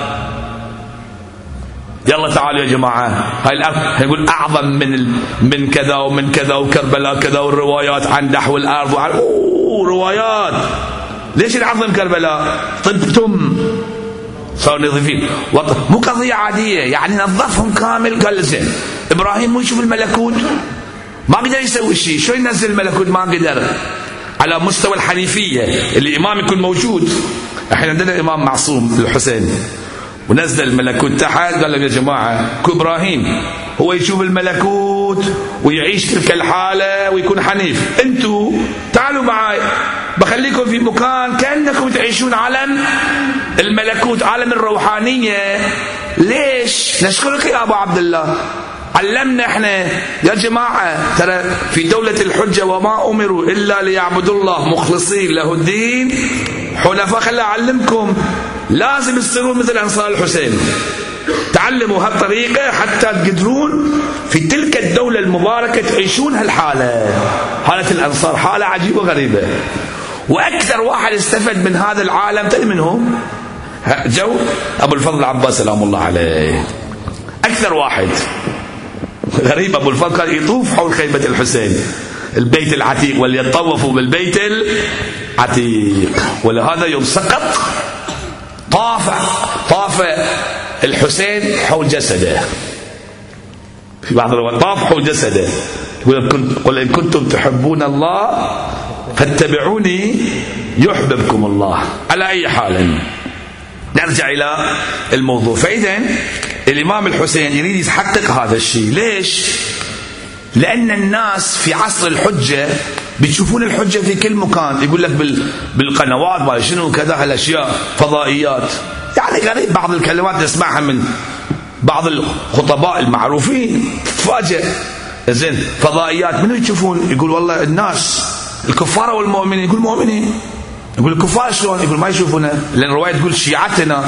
يلا تعالوا يا جماعة، هاي الأرض يقول أعظم من من كذا ومن كذا وكربلاء كذا، والروايات عن دحو الأرض وعن أوه روايات. ليش نعظم كربلاء؟ طبتم صاروا نظيفين، مو قضية عادية يعني نظفهم كامل. قال زين إبراهيم مو يشوف الملكوت ما قدر يسوي شيء، شو ينزل الملكوت؟ ما قدر. على مستوى الحنيفية اللي إمام يكون موجود، احنا عندنا إمام معصوم الحسين ونزل الملكوت تحت. قال لهم يا جماعة إبراهيم هو يشوف الملكوت ويعيش تلك الحالة ويكون حنيف، انتوا تعالوا معي بخليكم في مكان كأنكم تعيشون عالم الملكوت، عالم الروحانية. ليش؟ نشكرك يا أبو عبد الله، علمنا احنا يا جماعة ترى في دولة الحجة وما أمروا إلا ليعبدوا الله مخلصين له الدين حنفاء. خلي أعلمكم لازم تصيرون مثل أنصار الحسين، تعلموا هالطريقة حتى تقدرون في تلك الدولة المباركة تعيشون هالحالة. حالة الأنصار حالة عجيبة غريبة، وأكثر واحد استفد من هذا العالم تدري منهم؟ جو أبو الفضل العباس سلام الله عليه. أكثر واحد غريب. أبو الفضل كان يطوف حول خيمة الحسين البيت العتيق، وليطوفوا بالبيت العتيق. ولهذا يوم سقط طاف طاف الحسين حول جسده، في بعض الروايات طاف حول جسده. يقول قل إن كنتم تحبون الله فاتبعوني يحببكم الله. على أي حال نرجع إلى الموضوع. فإذا الإمام الحسين يريد يحقق هذا الشيء. ليش؟ لأن الناس في عصر الحجة بتشوفون الحجة في كل مكان، يقول لك بالقنوات ما شنو كذا هالأشياء فضائيات. يعني غريب بعض الكلمات نسمعها من بعض الخطباء المعروفين تتفاجئ. زين فضائيات منو يشوفون؟ يقول والله الناس الكفار والمؤمنين. يقول مؤمنين. يقول الكفار شلون؟ يقول ما يشوفونه، لأن الرواية تقول شيعتنا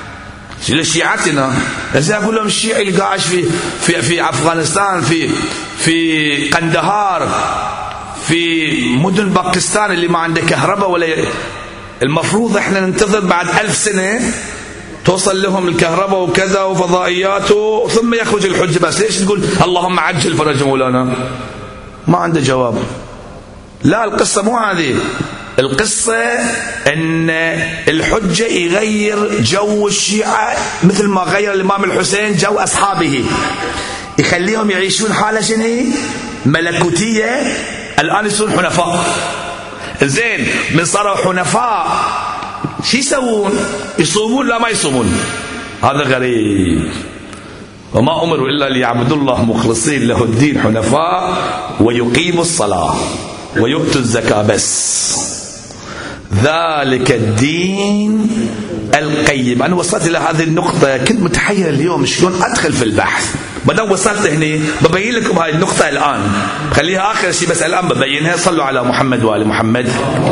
لشيعتنا. زين أقول لهم الشيعي اللي قاعد في في في أفغانستان، في في قندهار، في مدن باكستان اللي ما عنده كهرباء ولا، المفروض احنا ننتظر بعد ألف سنة توصل لهم الكهرباء وكذا وفضائياته ثم يخرج الحجة. بس ليش تقول اللهم عجل فرج مولانا؟ ما عنده جواب. لا القصة مو هذه، القصة ان الحجة يغير جو الشيعة مثل ما غير الإمام الحسين جو أصحابه، يخليهم يعيشون حالة شنو ملكوتية. الآن يصيرون حنفاء. زين من صاروا حنفاء شو يسوون؟ يصومون؟ لا ما يصومون. هذا غريب. وما أمروا إلا ليعبدوا الله مخلصين له الدين حنفاء ويقيموا الصلاة ويؤتوا الزكاة بس، ذلك الدين القيم. أنا وصلت إلى هذه النقطة كنت متحير اليوم شلون أدخل في البحث. بدأ وصلت هنا ببين لكم هذه النقطة الآن، خليها آخر شيء بس الآن ببينها. صلوا على محمد وآل محمد.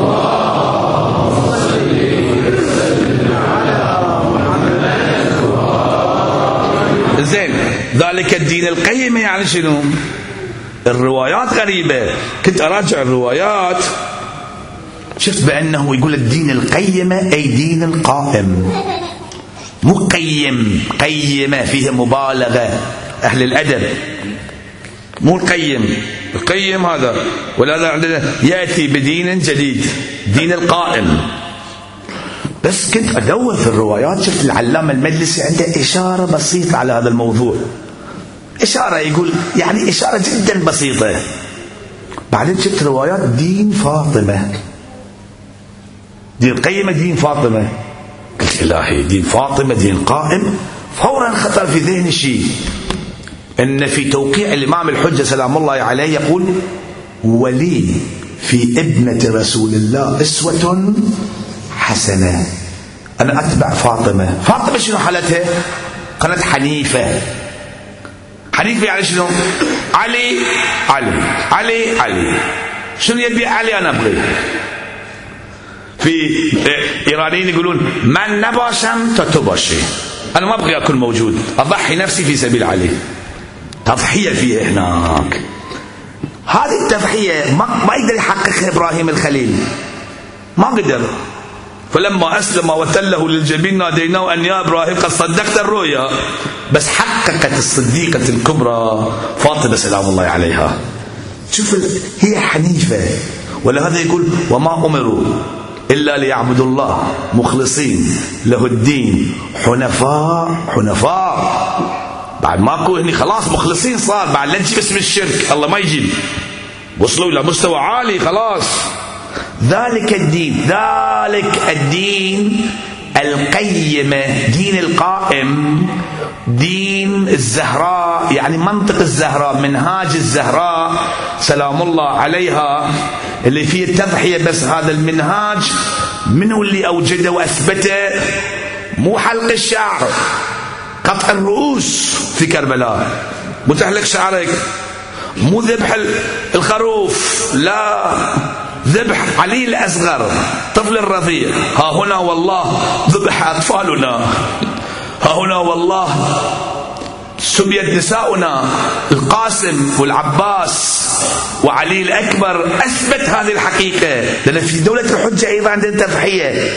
زين ذلك الدين القيم يعني شنو؟ الروايات غريبة، كنت أراجع الروايات شفت بأنه يقول الدين القيمة أي دين القائم، مو قيم. قيمة فيها مبالغة أهل الأدب، مو القيم. القيم هذا ولا عندنا يأتي بدين جديد، دين القائم. بس كنت أدور في الروايات شفت العلامة المجلسي عنده إشارة بسيطة على هذا الموضوع، إشارة يقول يعني إشارة جدا بسيطة. بعدين شفت روايات دين فاطمة، دين قيمة دين فاطمة. قلت إلهي دين فاطمة دين قائم. فورا خطر في ذهني شيء، أن في توقيع الإمام الحجة سلام الله عليه يقول ولي في ابنة رسول الله أسوة حسنة. أنا أتبع فاطمة. فاطمة شنو حالتها؟ كانت حنيفة. حنيفة يعني شنو؟ علي علي علي علي. شنو يبي علي أنا أبغي. في إيرانيين يقولون من نباشم تتباشي، أنا ما أبغي أكون موجود، أضحي نفسي في سبيل علي. تضحية فيها هناك. هذه التضحية ما, ما يقدر يحققها إبراهيم الخليل، ما قدر. فلما أسلم وتله للجبين ناديناه أن يا إبراهيم قد صدقت الرؤيا. بس حققت الصديقة الكبرى فاطمة سلام الله عليها. شوف هي حنيفة، ولهذا يقول وما أمروا إلا ليعبدوا الله مخلصين له الدين حنفاء. حنفاء بعد ماكو هني خلاص مخلصين صار، بعد لا تجيب اسم الشرك، الله ما يجيب، وصلوا إلى مستوى عالي خلاص. ذلك الدين، ذلك الدين القيمة، دين القائم، دين الزهراء، يعني منطق الزهراء، منهاج الزهراء سلام الله عليها اللي فيه التضحية. بس هذا المنهاج منه اللي أوجده وأثبته؟ مو حلق الشعر، قطع الرؤوس في كربلاء، مو تحلق شعرك، مو ذبح الخروف، لا، ذبح علي الأصغر طفل الرضيع. ها هنا والله ذبح أطفالنا، ها هنا والله سبيت نساؤنا، القاسم والعباس وعلي الأكبر أثبت هذه الحقيقة. لأن في دولة الحجة أيضا عندنا تضحية.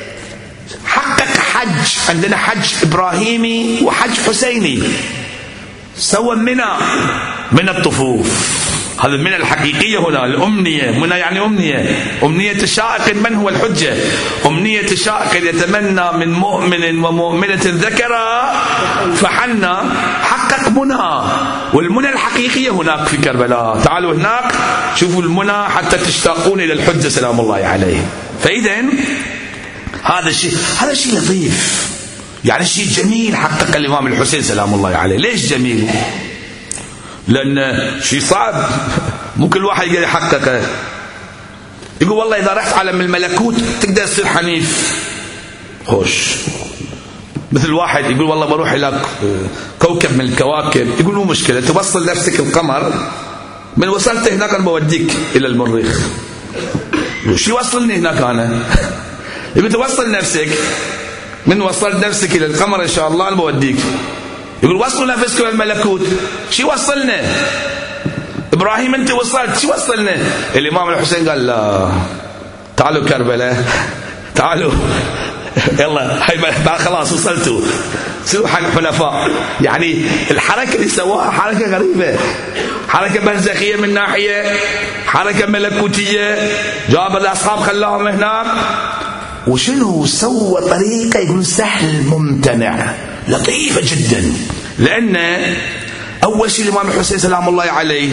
حقق حج، عندنا حج إبراهيمي وحج حسيني، سوى منى من الطفوف. هذا المنى الحقيقية هنا، الأمنية، منى يعني أمنية، أمنية شائق. من هو الحجة؟ أمنية شائق يتمنى من مؤمن ومؤمنة ذكرى فحنا، حقق منى. والمنى الحقيقية هناك في كربلاء. تعالوا هناك شوفوا المنى حتى تشتاقون إلى الحجة سلام الله عليه. فإذن هذا الشيء، هذا شيء لطيف، يعني شيء جميل حقق الإمام الحسين سلام الله عليه. ليش جميل؟ لأن شيء صعب، مو كل واحد يقدر يحققه. يقول والله إذا رحت عالم الملكوت تقدر تصير حنيف. خوش، مثل واحد يقول والله بروح إلى كوكب من الكواكب، يقول مو مشكلة، توصل نفسك القمر، من وصلت هناك أنا بوديك إلى المريخ. شو يوصلني هناك أنا؟ يقول توصل نفسك، من وصلت نفسك إلى القمر إن شاء الله أنا بوديك. يقول وصلوا نفسكم الملكوت. شو وصلنا؟ إبراهيم أنت وصلت، شو وصلنا؟ الإمام الحسين قال لا، تعالوا كربلاء، تعالوا يلا هاي خلاص وصلتوا، سووا حنفاء. يعني الحركة اللي سواها حركة غريبة، حركة برزخية من ناحية، حركة ملكوتية، جاب الأصحاب خلاهم هناك. وشنو سوى؟ طريقة يقول سهل ممتنع لطيفة جدا. لأن أول شيء الإمام الحسين سلام الله عليه،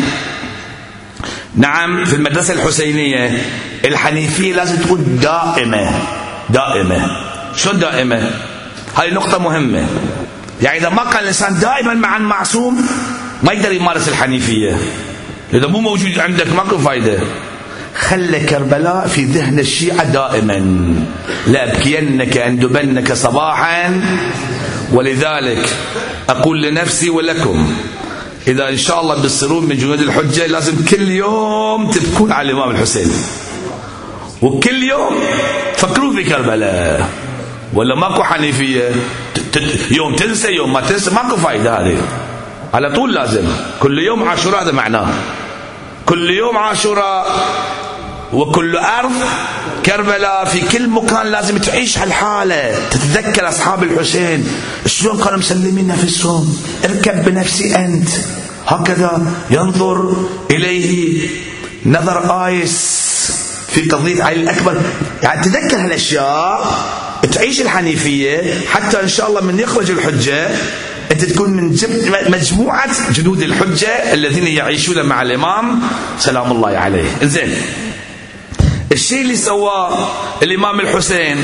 نعم في المدرسة الحسينية الحنيفية لازم تكون دائمة. دائمة شلون دائمة؟ هاي نقطة مهمة. يعني إذا ما كان الإنسان دائما مع المعصوم ما يقدر يمارس الحنيفية. إذا مو موجود عندك ماكو فايدة. خلى كربلاء في ذهن الشيعة دائما، لأبكينك أندبنك صباحا. ولذلك أقول لنفسي ولكم إذا إن شاء الله بتصيرون من جنود الحجة لازم كل يوم تبكون على الإمام الحسين، وكل يوم فكروا في كربلاء. ولا ماكو حنيفية، يوم تنسى يوم ما تنسى ماكو فايدة. هذه على طول لازم كل يوم عاشوراء. هذا معناه كل يوم عاشوراء، وكل أرض كربلاء في كل مكان لازم تعيش هالحالة، تتذكر أصحاب الحسين شلون كانوا مسلمين نفسهم. اركب بنفسي أنت، هكذا ينظر إليه نظر آيس في قضية علي الأكبر. يعني تذكر هالأشياء، تعيش الحنيفية حتى إن شاء الله من يخرج الحجة أنت تكون من مجموعة جنود الحجة الذين يعيشون مع الإمام سلام الله عليه. إنزين، الشيء اللي سواه الإمام الحسين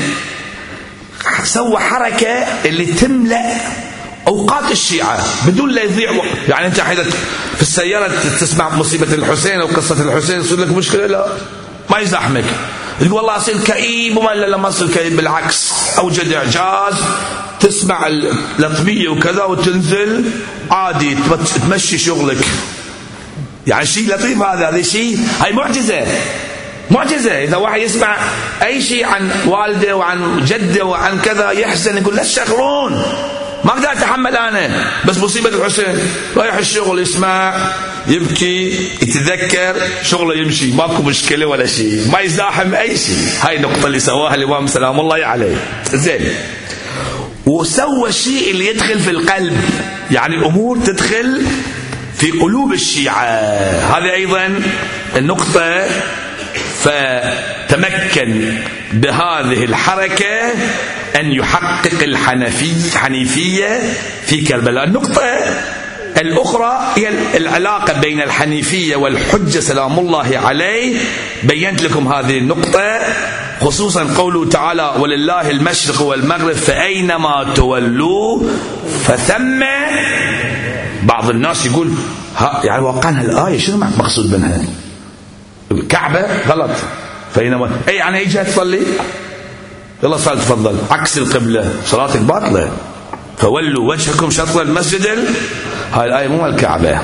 سوى حركة اللي تملأ أوقات الشيعة بدون لا يضيع. يعني أنت حيث في السيارة تسمع مصيبة الحسين أو قصة الحسين يصير لك مشكلة؟ لا، ما يزحمك. تقول والله أصير كئيب، وما لا ما أصير كئيب، بالعكس أوجد إعجاز. تسمع الأطبية وكذا وتنزل عادي تمشي شغلك. يعني شيء لطيف هذا، هذا شيء، هاي معجزة. معجزة. إذا واحد يسمع أي شيء عن والده وعن جده وعن كذا يحزن، يقول لا تشغلون، ما أقدر أتحمل أتحمل أنا، بس مصيبة الحسين رايح الشغل يسمع يبكي يتذكر شغله يمشي، ماكو مشكلة ولا شيء، ما يزاحم أي شيء. هاي النقطة اللي سواها الإمام سلام الله عليه. زين، وسوى الشيء اللي يدخل في القلب، يعني الأمور تدخل في قلوب الشيعة. هذه أيضا النقطة. فتمكن بهذه الحركة أن يحقق الحنيفية في كربلاء. النقطة الأخرى هي العلاقة بين الحنيفية والحجة سلام الله عليه. بينت لكم هذه النقطة، خصوصا قوله تعالى ولله المشرق والمغرب فأينما تولوا فثم. بعض الناس يقول ها يعني وقعنا الآية شنو مقصود منها؟ الكعبة غلط، فأينما أي يعني أي جهة تصلي يلا صلي تفضل، عكس القبلة صلاتك باطلة. فولوا وجهكم شطر المسجد ال... هاي الآية مو الكعبة،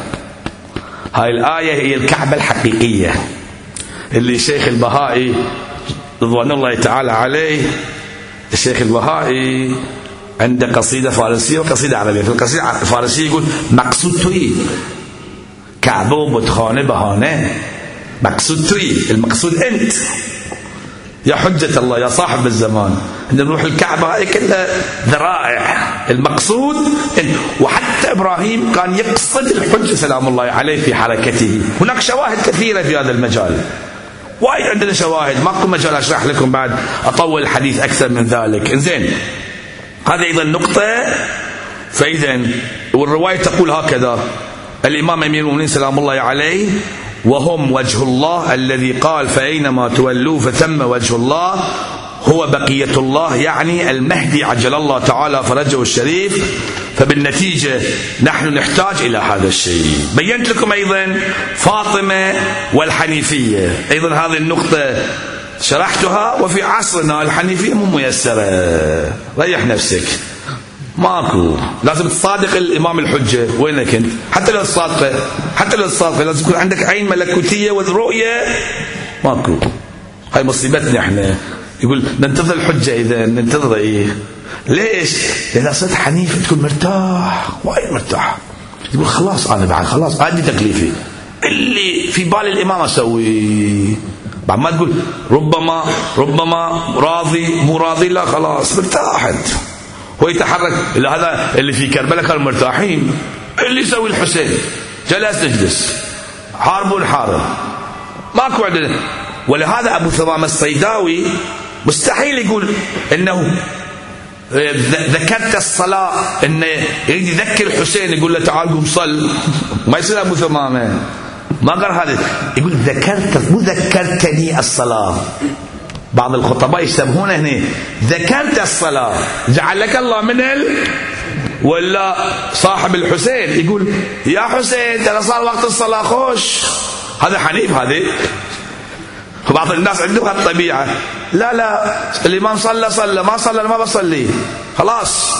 هاي الآية هي الكعبة الحقيقية اللي الشيخ البهائي رضوان الله تعالى عليه، الشيخ البهائي عنده قصيدة فارسية وقصيدة عربية. في القصيدة الفارسية يقول مقصود توي كعبة وبتخانة بهانة، مقصود توي، المقصود أنت يا حجة الله يا صاحب الزمان. إن نروح الكعبة هاي كلها ذرائع، المقصود أنت. وحتى إبراهيم كان يقصد الحجة سلام الله عليه في حركته. هناك شواهد كثيرة في هذا المجال، وايد عندنا شواهد، ماكو مجال أشرح لكم بعد أطول الحديث أكثر من ذلك. إنزين، هذه أيضا نقطة. فإذا والرواية تقول هكذا: الإمام أمير المؤمنين سلام الله عليه وهم وجه الله الذي قال فأينما تولوا فثم وجه الله هو بقية الله، يعني المهدي عجل الله تعالى فرجه الشريف. فبالنتيجة نحن نحتاج إلى هذا الشيء. بينت لكم أيضا فاطمة والحنيفية، أيضا هذه النقطة شرحتها. وفي عصرنا الحنيفية مو ميسرة، ريح نفسك، ماكو، لازم تصادق الإمام الحجة وينك أنت. حتى لو تصادقه حتى لو تصادقه لازم يكون عندك عين ملكوتية والرؤية، ماكو. هاي مصيبتنا احنا. يقول ننتظر الحجة، إذا ننتظر إيه؟ ليش؟ لأن صرت حنيف تكون مرتاح، وايد مرتاح. يقول خلاص أنا بعد خلاص عندي تكليفي اللي في بالي الإمام أسوي. بعد ما تقول ربما ربما راضي مو راضي، لا خلاص مرتاحت. هو يتحرك. إلا هذا اللي في كربلاء كانوا مرتاحين. اللي يسوي الحسين جلس تجلس، حاربوا الحارب، ماكو عندنا. ولهذا أبو ثمامة الصيداوي مستحيل يقول إنه ذكرت الصلاة، إنه يريد يذكر الحسين يقول له تعال قم صل. ما يصير أبو ثمامة، ما قال هذا. يقول ذكرت، مو ذكرتني الصلاة. بعض الخطباء يشتبهون هنا، ذكرت الصلاة جعل لك الله من ال ولا صاحب الحسين يقول يا حسين ترى صار وقت الصلاة خوش. هذا حنيف هذا. وبعض الناس عندهم هالطبيعة، لا لا الإمام صلى صلى، ما صلى ما بصلي خلاص.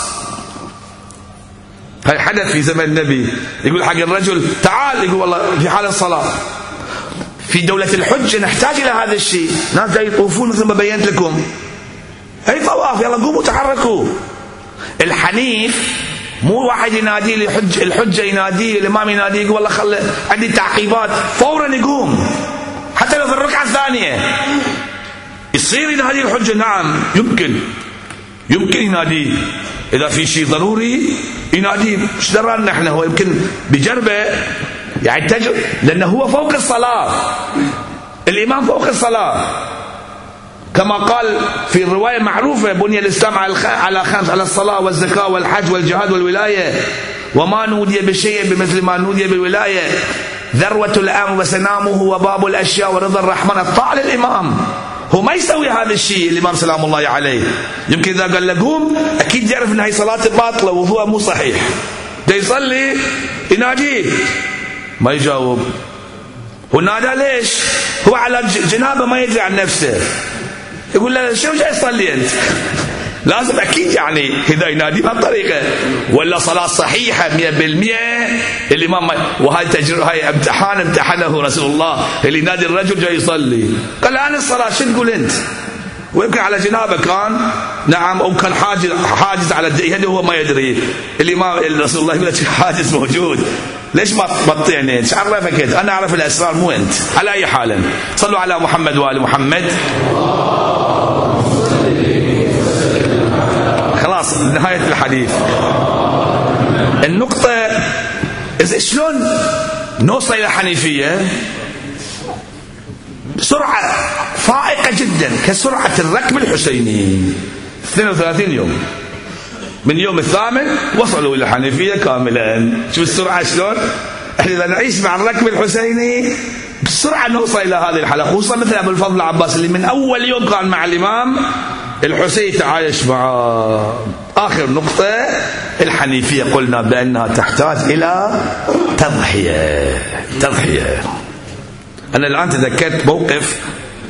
هاي حدث في زمن النبي. يقول حق الرجل تعال، يقول والله في حال الصلاة. في دولة الحج نحتاج إلى هذا الشيء. ناس جاي يطوفون مثل ما بينت لكم، هي طواف، يلا قوموا تحركوا. الحنيف مو واحد ينادي الحج الحجة يناديه الإمام يناديه يقول والله خلي عندي تعقيبات، فورا يقوم حتى لو في الركعة الثانية. يصير ينادي الحجة، نعم يمكن يمكن يناديه إذا في شيء ضروري يناديه. ايش درنا احنا؟ هو يمكن بجربه يعني تجرب، لأنه هو فوق الصلاة، الإمام فوق الصلاة. كما قال في الرواية المعروفة بني الإسلام على خمس، على الصلاة والزكاة والحج والجهاد والولاية، وما نودي بشيء بمثل ما نودي بالولاية. ذروة الأمر وسنامه وباب الأشياء ورضا الرحمن الطاعة للإمام. هو ما يسوي هذا الشيء الإمام سلام الله عليه. يمكن إذا قال له قوم أكيد يعرف أن هي صلاة باطلة وهو مو صحيح، ده يصلي يناديه ما يجاوب. ونادى ليش؟ هو على جنابه ما يدري عن نفسه. يقول له شو جاي تصلي أنت؟ لازم أكيد يعني إذا ينادي بهالطريقة ولا صلاة صحيحة مئة بالمئة الإمام. وهاي تجربة، هاي امتحان امتحنه رسول الله اللي ينادي الرجل جاي يصلي. قال أنا الصلاة شو تقول أنت؟ ويمكن على جنابه كان، نعم، أو كان حاجز حاجز على الدقيقة هو ما يدري. اللي ما رسول الله يقول لك حاجز موجود، ليش ما تطيعني؟ ايش عرفك انت؟ انا اعرف الاسرار مو انت. على اي حال صلوا على محمد وآل محمد. خلاص نهاية الحديث. النقطة إذا شلون نوصل إلى الحنيفية بسرعة فائقة جدا كسرعة الركب الحسيني. اثنين وثلاثين يوم من يوم الثامن وصلوا إلى الحنيفية كاملا. شوف السرعة شلون. احنا إذا نعيش مع الركب الحسيني بسرعة نوصل إلى هذه الحالة، خصوصا مثل أبو الفضل العباس اللي من أول يوم كان مع الإمام الحسين تعايش مع. آخر نقطة الحنيفية قلنا بأنها تحتاج إلى تضحية. تضحية. أنا الآن تذكرت موقف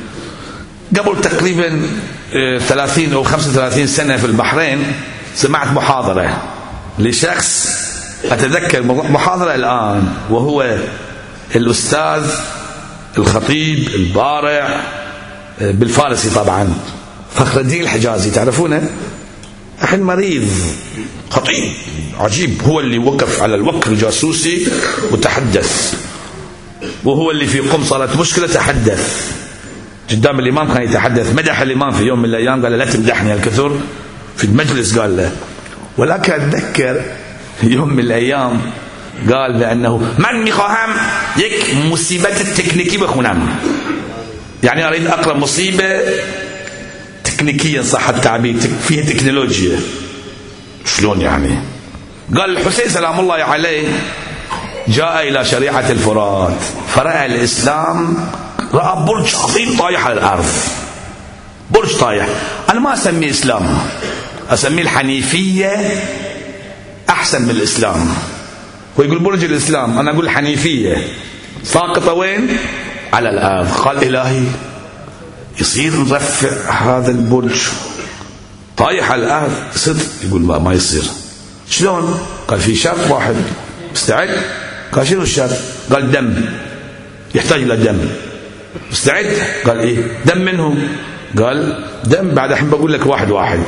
قبل تقريبا ثلاثين أو خمسة وثلاثين سنة في البحرين. سمعت محاضرة لشخص أتذكر محاضرة الآن، وهو الأستاذ الخطيب البارع بالفارسي طبعا، فخر الدين الحجازي، تعرفونه؟ الحين مريض، خطيب عجيب، هو اللي وقف على الوقف الجاسوسي وتحدث، وهو اللي في قم صارت مشكلة تحدث قدام الإمام، كان يتحدث، مدح الإمام في يوم من الأيام، قال لا تمدحني الكثر في المجلس، قال له. ولكن أتذكر يوم من الأيام قال بأنه من میخواهم یک مصیبت تکنیکی بخونم، يعني أريد أقرأ مصيبة تكنيكيا صح التعبير، فيها تكنولوجيا. شلون يعني؟ قال الحسين سلام الله عليه جاء إلى شريعة الفرات فرأى الإسلام، رأى برج عظيم طايح على الأرض، برج طايح. أنا ما أسميه إسلام، أسميه الحنيفية أحسن من الإسلام. ويقول برج الإسلام، أنا أقول الحنيفية ساقطة وين؟ على الأرض. قال إلهي يصير نرفع هذا البرج طايح على الأرض صدق؟ يقول ما, ما يصير. شلون؟ قال في شرط واحد، مستعد؟ قال شنو الشرط؟ قال دم، يحتاج إلى دم. مستعد؟ قال إيه؟ دم منهم؟ قال دم بعد الحين بقول لك واحد واحد.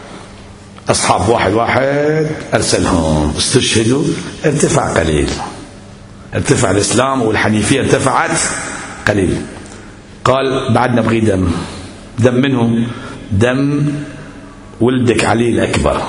أصحاب واحد واحد أرسلهم، استشهدوا، ارتفع قليل، ارتفع الإسلام والحنيفية ارتفعت قليل. قال بعد نبغي دم. دم منهم؟ دم ولدك علي الأكبر.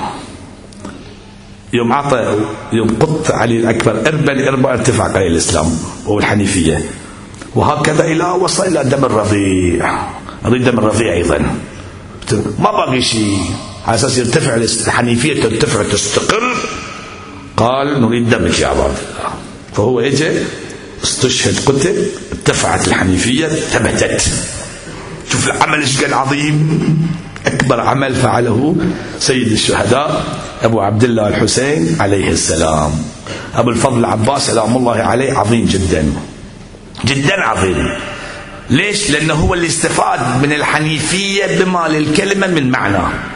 يوم عطى يوم قط علي الأكبر إربا إربا ارتفع قليل الإسلام والحنيفية، وهكذا إلى وصل إلى دم الرضيع. أريد دم الرضيع أيضا، ما باقي شيء على أساس يرتفع الحنيفية، ترتفع تستقر. قال نريد دمك يا عبد الله. فهو اجى استشهد، قتل، ارتفعت الحنيفية، ثبتت. شوف العمل ايش قد عظيم، أكبر عمل فعله سيد الشهداء أبو عبد الله الحسين عليه السلام. أبو الفضل العباس سلام الله عليه عظيم جدا جدا عظيم. ليش؟ لأنه هو اللي استفاد من الحنيفية بما للكلمة من معنى.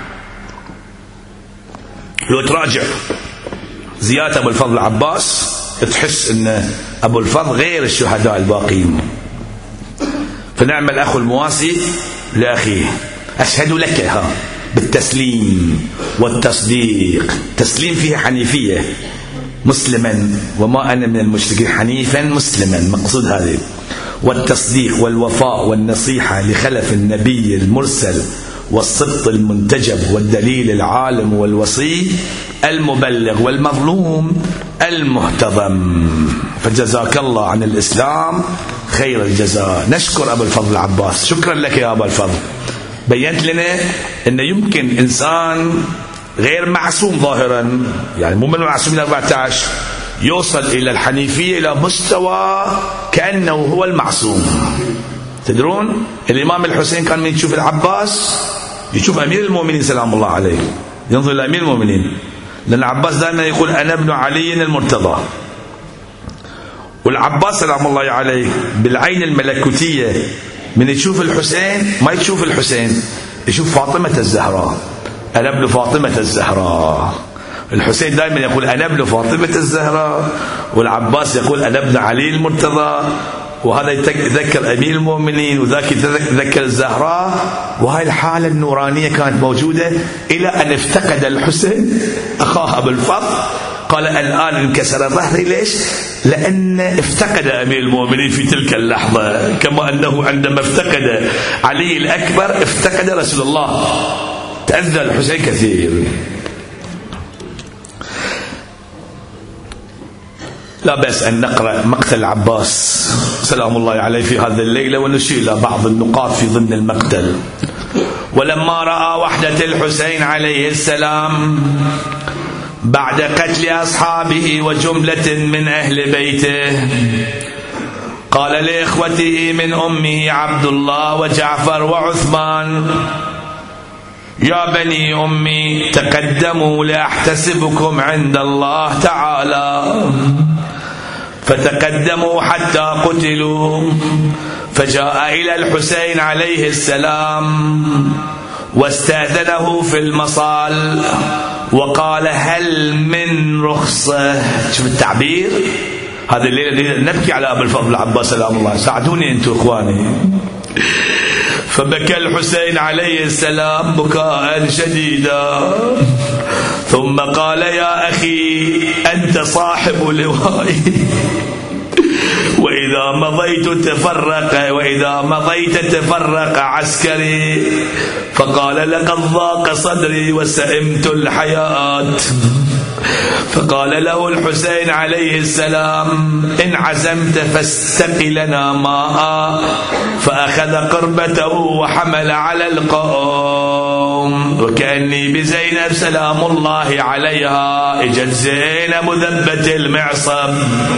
لو تراجع زيادة أبو الفضل العباس تحس أن أبو الفضل غير الشهداء الباقين. فنعم الأخ المواسي لأخيه، أشهد لك ها بالتسليم والتصديق. تسليم فيه حنيفية، مسلما وما أنا من المشركين، حنيفا مسلما، مقصود هذه. والتصديق والوفاء والنصيحة لخلف النبي المرسل، والصدق المنتجب، والدليل العالم، والوصي المبلغ، والمظلوم المهتضم. فجزاك الله عن الإسلام خير الجزاء. نشكر أبو الفضل العباس، شكرا لك يا أبو الفضل. بيّنت لنا أن يمكن إنسان غير معصوم ظاهرا، يعني مو من المعصومين أربعة عشر، يوصل إلى الحنيفية إلى مستوى كأنه هو المعصوم. تدرون الإمام الحسين كان من يشوف العباس يشوف أمير المؤمنين سلام الله عليه، ينظر إلى أمير المؤمنين، لأن العباس دائما يقول أنا ابن علي المرتضى. والعباس سلام الله عليه بالعين الملكوتية من يشوف الحسين ما يشوف الحسين، يشوف فاطمة الزهراء، أنا ابن فاطمة الزهراء. الحسين دائما يقول أنا ابن فاطمة الزهراء، والعباس يقول أنا ابن علي المرتضى، وهذا يتذكر أمير المؤمنين وذاك يتذكر الزهراء، وهاي الحالة النورانية كانت موجودة إلى أن افتقد الحسين أخاه أبو الفضل. قال الآن انكسر ظهري. ليش؟ لأن افتقد أمير المؤمنين في تلك اللحظة، كما أنه عندما افتقد علي الأكبر افتقد رسول الله. تأذى الحسين كثير. لا بأس أن نقرأ مقتل العباس سلام الله عليه في هذه الليلة ونشير إلى بعض النقاط في ضمن المقتل. ولما رأى وحدة الحسين عليه السلام بعد قتل أصحابه وجملة من أهل بيته، قال لإخوته من أمه عبد الله وجعفر وعثمان: يا بني أمي تقدموا لأحتسبكم عند الله تعالى. فتقدموا حتى قتلوا، فجاء إلى الحسين عليه السلام واستأذنه في المصال وقال: هل من رخصة؟ شوف التعبير. هذه الليلة نبكي على أبو الفضل العباس سلام الله، ساعدوني أنتم إخواني. فبكى الحسين عليه السلام بكاء شديدا، ثم قال: يا أخي أنت صاحب لوائي، وإذا مضيت تفرق وإذا مضيت تفرق عسكري. فقال: لقد ضاق صدري وسئمت الحياة. فقال له الحسين عليه السلام: إن عزمت فاستق لنا ماء. فأخذ قربته وحمل على القوم. وكأني بزينب سلام الله عليها، اجت زينب ذبت المعصم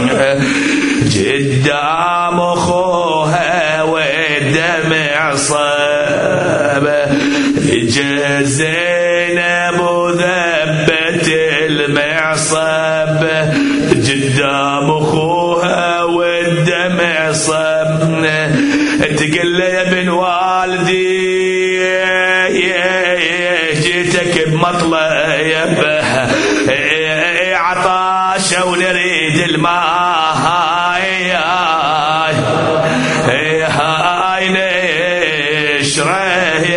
قدام اخوها والدمع صاب. اجت زينب ذبت المعصب قدام اخوها والدمع صاب. تقول له: يا ابن والدي جيتك بمطلب عطاش ونريد الماء، هاي نشره.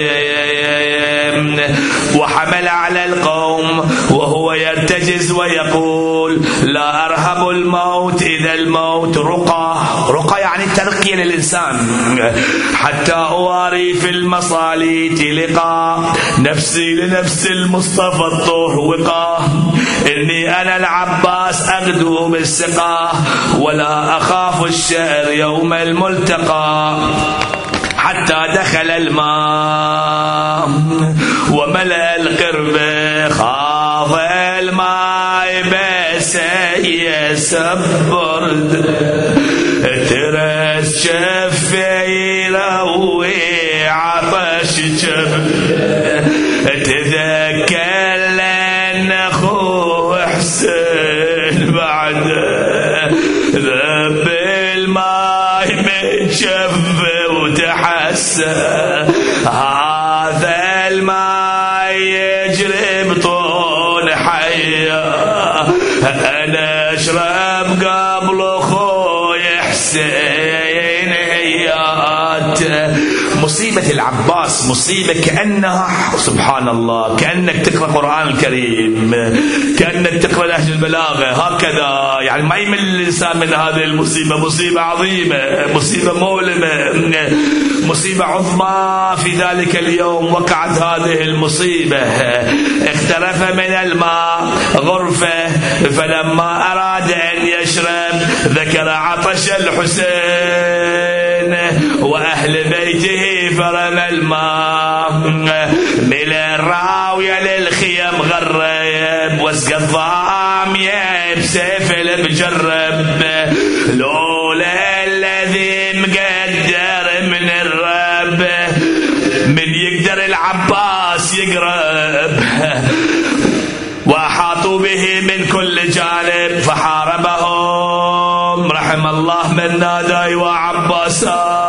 وحمل على القوم وهو يرتجز ويقول: لا أرهب الموت إذا الموت رقى. رقى يعني ترقية للإنسان. حتى أواري في المصاليت لقى نفسي لنفس المصطفى الطهر وقاه. إني أنا العباس أغدو بالسقاه، ولا أخاف الشعر يوم الملتقى. حتى دخل الماء وملأ القرب، خاض الماء بس يسبر. ترس شفي روي عطش شف. تذكر لأن أخوه حسين بعد ذب الماء من شف وتحسن. هذا الماء يجري بطول حياه، أنا أشرب قبل أخوي حسين هيات. مصيبة العباس مصيبة كأنها سبحان الله، كأنك تقرأ قرآن الكريم، كأنك تقرأ نهج البلاغة، هكذا يعني ما يمل الإنسان من هذه المصيبة. مصيبة عظيمة، مصيبة مؤلمة، مصيبة عظمى. في ذلك اليوم وقعت هذه المصيبة. اخترف من الماء غرفة، فلما أراد أن يشرب ذكر عطش الحسين وأهل بيته، فرمى الماء من الراوية للخيم غرب، واسقى الضامية بسيف المجرب. لولا الذي مقدر من الرب، من يقدر العباس يقرب. وأحاطوا به من كل جانب فحاربهم. رحم الله من نادى وعباسا،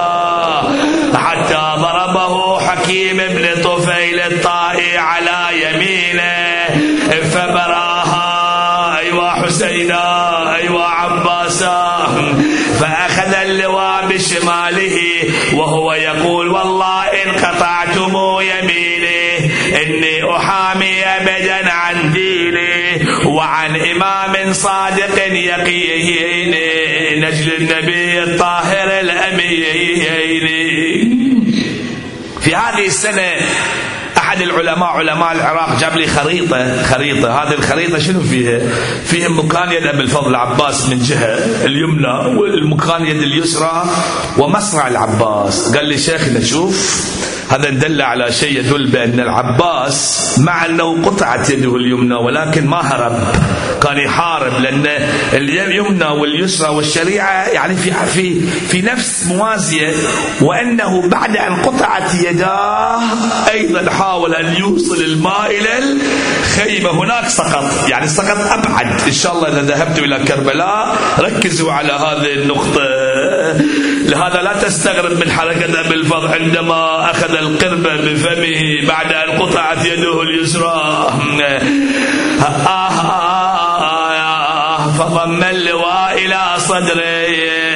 حتى ضربه حكيم بن طفيل الطائي على يمينه فبراها. أيوا حسينا أيوا عباسا. فأخذ فأخذ اللواء بشماله وهو يقول والله إن قطعتم يميني إني أحامي أبدا عن ديني وعن إمام صادق يقين نجل النبي الطاهر الأمين. في هذه السنة أحد العلماء علماء العراق جاب لي خريطة خريطة هذه الخريطة شنو فيها؟ فيها مكان يد أبي الفضل العباس من جهة اليمنى والمكان يد اليسرى ومصرع العباس. قال لي شيخنا شوف هذا دل على شيء يدل بأن العباس مع أنه قطعت يده اليمنى ولكن ما هرب، كان يحارب، لأن اليمنى واليسرى والشريعة يعني في في في نفس موازية، وأنه بعد أن قطعت يداه أيضا حاول أن يوصل الماء إلى الخيمة، هناك سقط، يعني سقط أبعد. إن شاء الله إذا ذهبتوا إلى كربلاء ركزوا على هذه النقطة. لهذا لا تستغرب من حركة أبي الفضل عندما أخذ القربة بفمه بعد أن قطعت يده اليسرى. آه آه فضم اللواء إلى صدره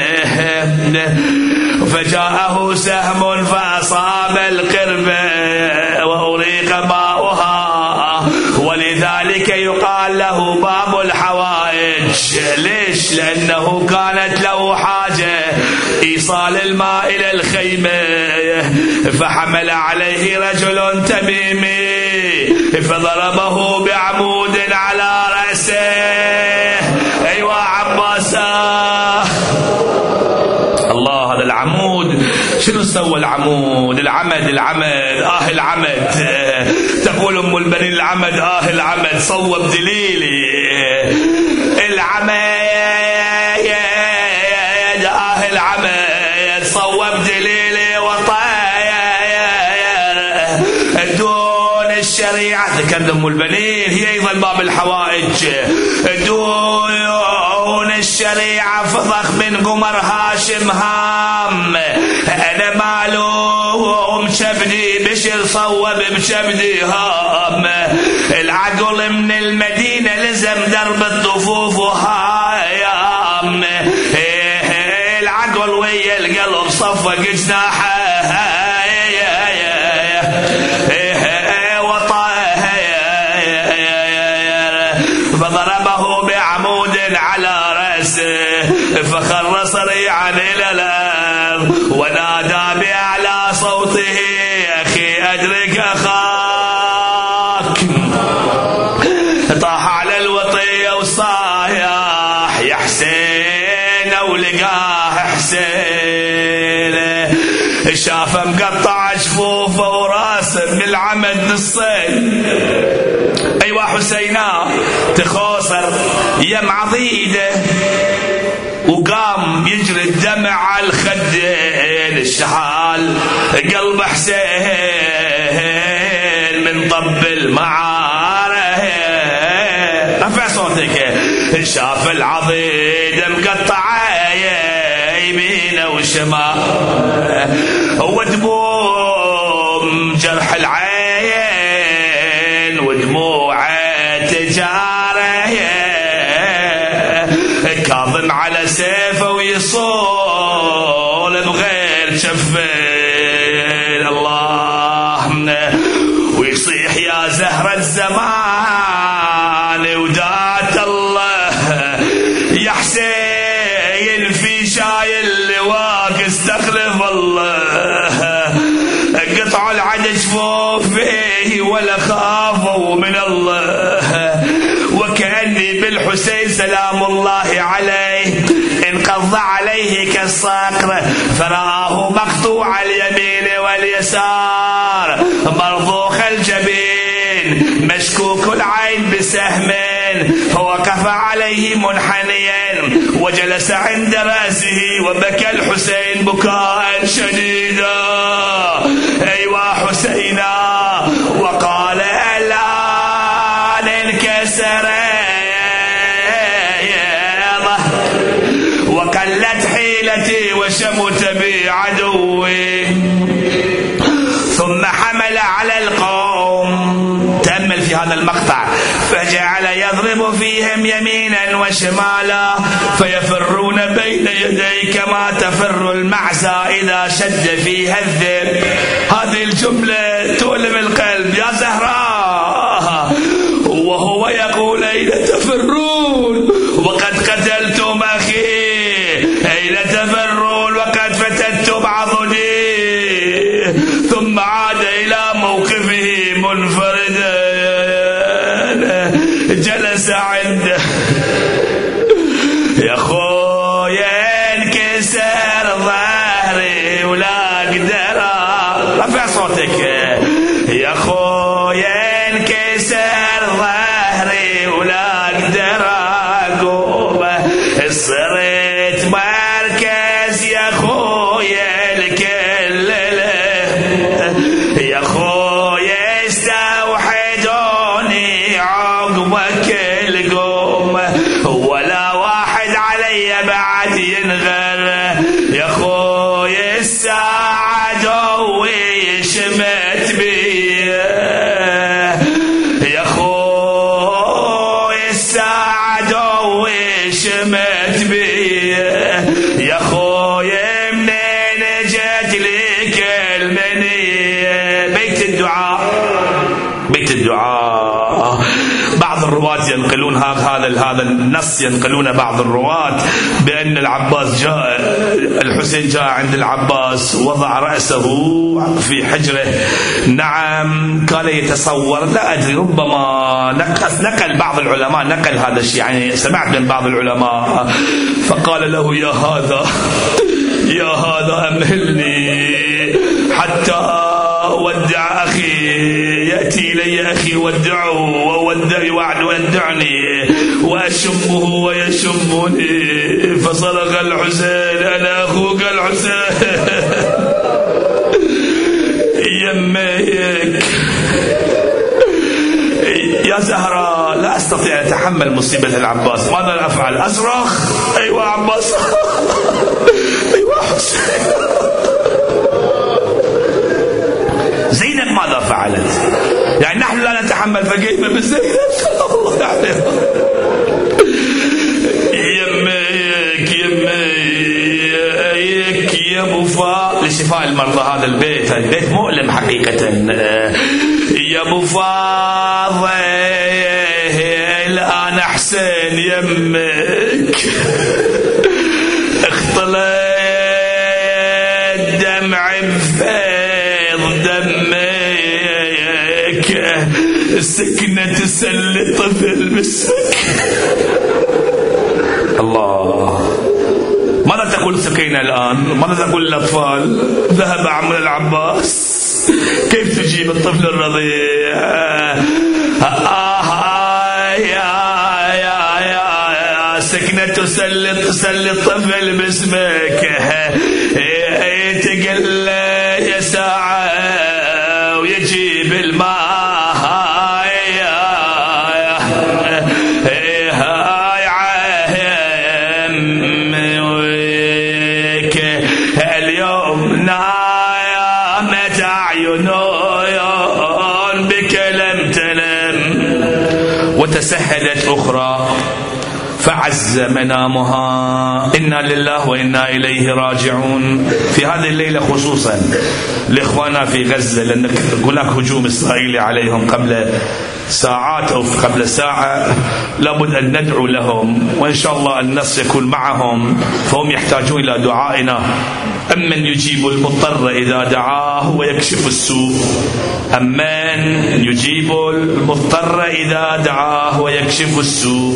فجاءه سهم فأصاب القربة وأريق ماؤها، ولذلك يقال له باب الحوائج. ليش؟ لأنه كانت له حاجة إيصال الماء إلى الخيمة، فحمل عليه رجل تميمي فضربه بعمود على رأسه. أيوة عباسة الله، هذا العمود شنو سوى العمود؟ العمد العمد آه العمد تقول أم البنين العمد آه العمد صوب دليلي العمد آه العمد صوب دليلي وطاير دون الشريعة. ذكرت أم البنين هي أيضا باب الحوائج. دون الشريعة فضخ من قمر هاشم هام أنا معلوم شبدي بشر صوب بشبدي هام. العقل من المدينة لزم درب الضفوف وهايام، العقل ويا القلب صفق جناحه فضربه بعمود على رأسه فخر صريعا إلى الأرض ونادى بأعلى صوته أخي أدرك أخاك. طاح على الوطية وصايح يا حسين ولقاه حسين، شافه مقطع جفوفه وراسه من العمد نصين. أيوة حسينا تخوصر يم عضيده وقام يجري الدمع على الخدين. الشحال قلب حسين من طب المعاره، رفع صوتك. شاف العضيد مقطعه يمين وشمال ودموم جرح العين ودموعه تجاره، كاظم على سيفه ويصول بغير شفين الله، ويصيح يا زهر الزمان ودات الله يا حسين في شاي اللواك استخلف الله. قطعوا العدد فيه ولا خافوا من الله، وكأني بالحسين سلام الله عليه انقض عليه كالصقر فرآه مقطوع اليمين واليسار مرضوخ الجبين مشكوك العين بسهم، فوقف عليه منحنيا وجلس عند رأسه وبكى الحسين بكاء شديدا. أيوا حسينا وقال الآن انكسر وقلت حيلتي وشمت بي عدوي. ثم حمل على القوم. تأمل في هذا المقطع. فجعل يضرب فيهم يمينا وشمالا فيفرون بين يديه كما تفر المعزى إذا شد فيها الذئب. هذه الجملة تؤلم القلب يا زهراء. وهو يقول أين تفرون وقد قتلتم أخي، أين تفرون وقد فتنتم عضدي. ثم عاد إلى موقفه منفردا جلس عنده. يا خويا انكسر ظهري ولا اقدر رفع صوتك. يا خويا انكسر ظهري ولا اقدر اقوم، صرت مركز يا خويا الكل. يا خويا استوحدوني عقبك القوم، ولا واحد علي بعد ينغر. يا خويا الساعة دوي شمت بي، يا خويا الساعة دوي شمت بي. يا خويا منين جت لك المنية. بيت الدعاء، بيت الدعاء. بعض الرواة ينقلون هذا هذا النص، ينقلون بعض الرواة بأن العباس جاء، الحسين جاء عند العباس وضع رأسه في حجره. نعم كان يتصور، لا أدري، ربما نقل بعض العلماء نقل هذا الشيء، يعني سمعت من بعض العلماء. فقال له يا هذا يا هذا أمهلني حتى أودع أخي، يأتي إلي أخي ودعه وودع وعد ودعني وأشمه ويشمني. فصرخ الحسين أنا أخوك الحسين يميك. يا زهراء لا أستطيع أن أتحمل مصيبة العباس، ماذا أفعل؟ أصرخ أيوة عباس أيوة حسين. زينب ماذا فعلت؟ يعني نحن لا نتحمل فكيف بزينب الله يعلم. يميك يميك يا ابو فاضل لشفاء المرضى. هذا البيت البيت مؤلم حقيقة. يا ابو فاضل الآن حسين يمك اختلط دمع بفيض دمك، السكنة تسلي طفل مسك. الله، ماذا تقول سكينة الآن؟ ماذا تقول الأطفال؟ ذهب عم العباس، كيف تجيب الطفل الرضيع؟ آه يا يا يا سكنة تسلي تسلي الطفل باسمك، تقل يا ساعة ويجيب الماء. اليوم نامت أعينهم بك لم تنم، وتسهلت أخرى فعز منامها. إنا لله وإنا إليه راجعون. في هذه الليلة خصوصا لإخواننا في غزة، لأن هناك هجوم إسرائيلي عليهم قبل ساعات أو قبل ساعة، لابد أن ندعو لهم، وإن شاء الله النصر يكون معهم، فهم يحتاجون إلى دعائنا. أمن يجيب المضطر إذا دعاه ويكشف السوء، أمن يجيب المضطر إذا دعاه ويكشف السوء،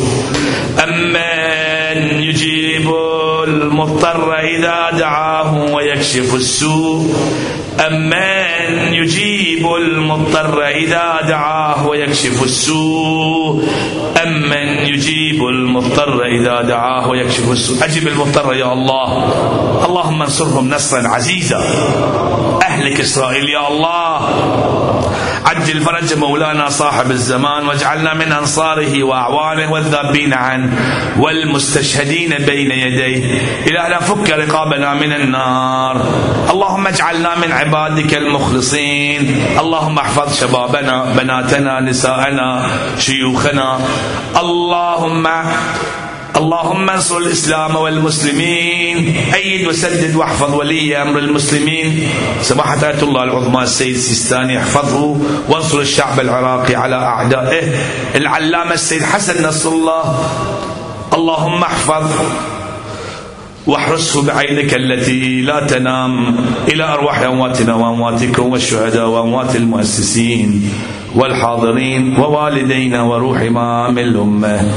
أمن يجيب المضطر إذا دعاه ويكشف السوء، أمن يجيب المضطر إذا دعاه ويكشف السوء، أمن يجيب المضطر إذا دعاه ويكشف السوء. أجب المضطر يا الله، اللهم انصرهم نصرا عزيزا، أهلك إسرائيل يا الله، عجل فرج مولانا صاحب الزمان واجعلنا من أنصاره وأعوانه والذابين عنه والمستشهدين بين يديه. إلهنا فك رقابنا من النار. اللهم اجعلنا من عبادك المخلصين. اللهم احفظ شبابنا بناتنا نساءنا شيوخنا. اللهم اللهم انصر الإسلام والمسلمين. أيد وسدد واحفظ ولي أمر المسلمين سماحة آية الله العظمى السيد السيستاني، احفظه وانصر الشعب العراقي على أعدائه. العلامة السيد حسن نصر الله اللهم احفظ واحرسه بعينك التي لا تنام إلى أرواح أمواتنا وأمواتكم والشهداء وأموات المؤسسين والحاضرين ووالدينا وروح إمام الأمة.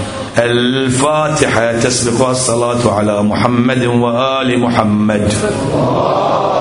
الفاتحة. تسبق الصلاة على محمد وآل محمد.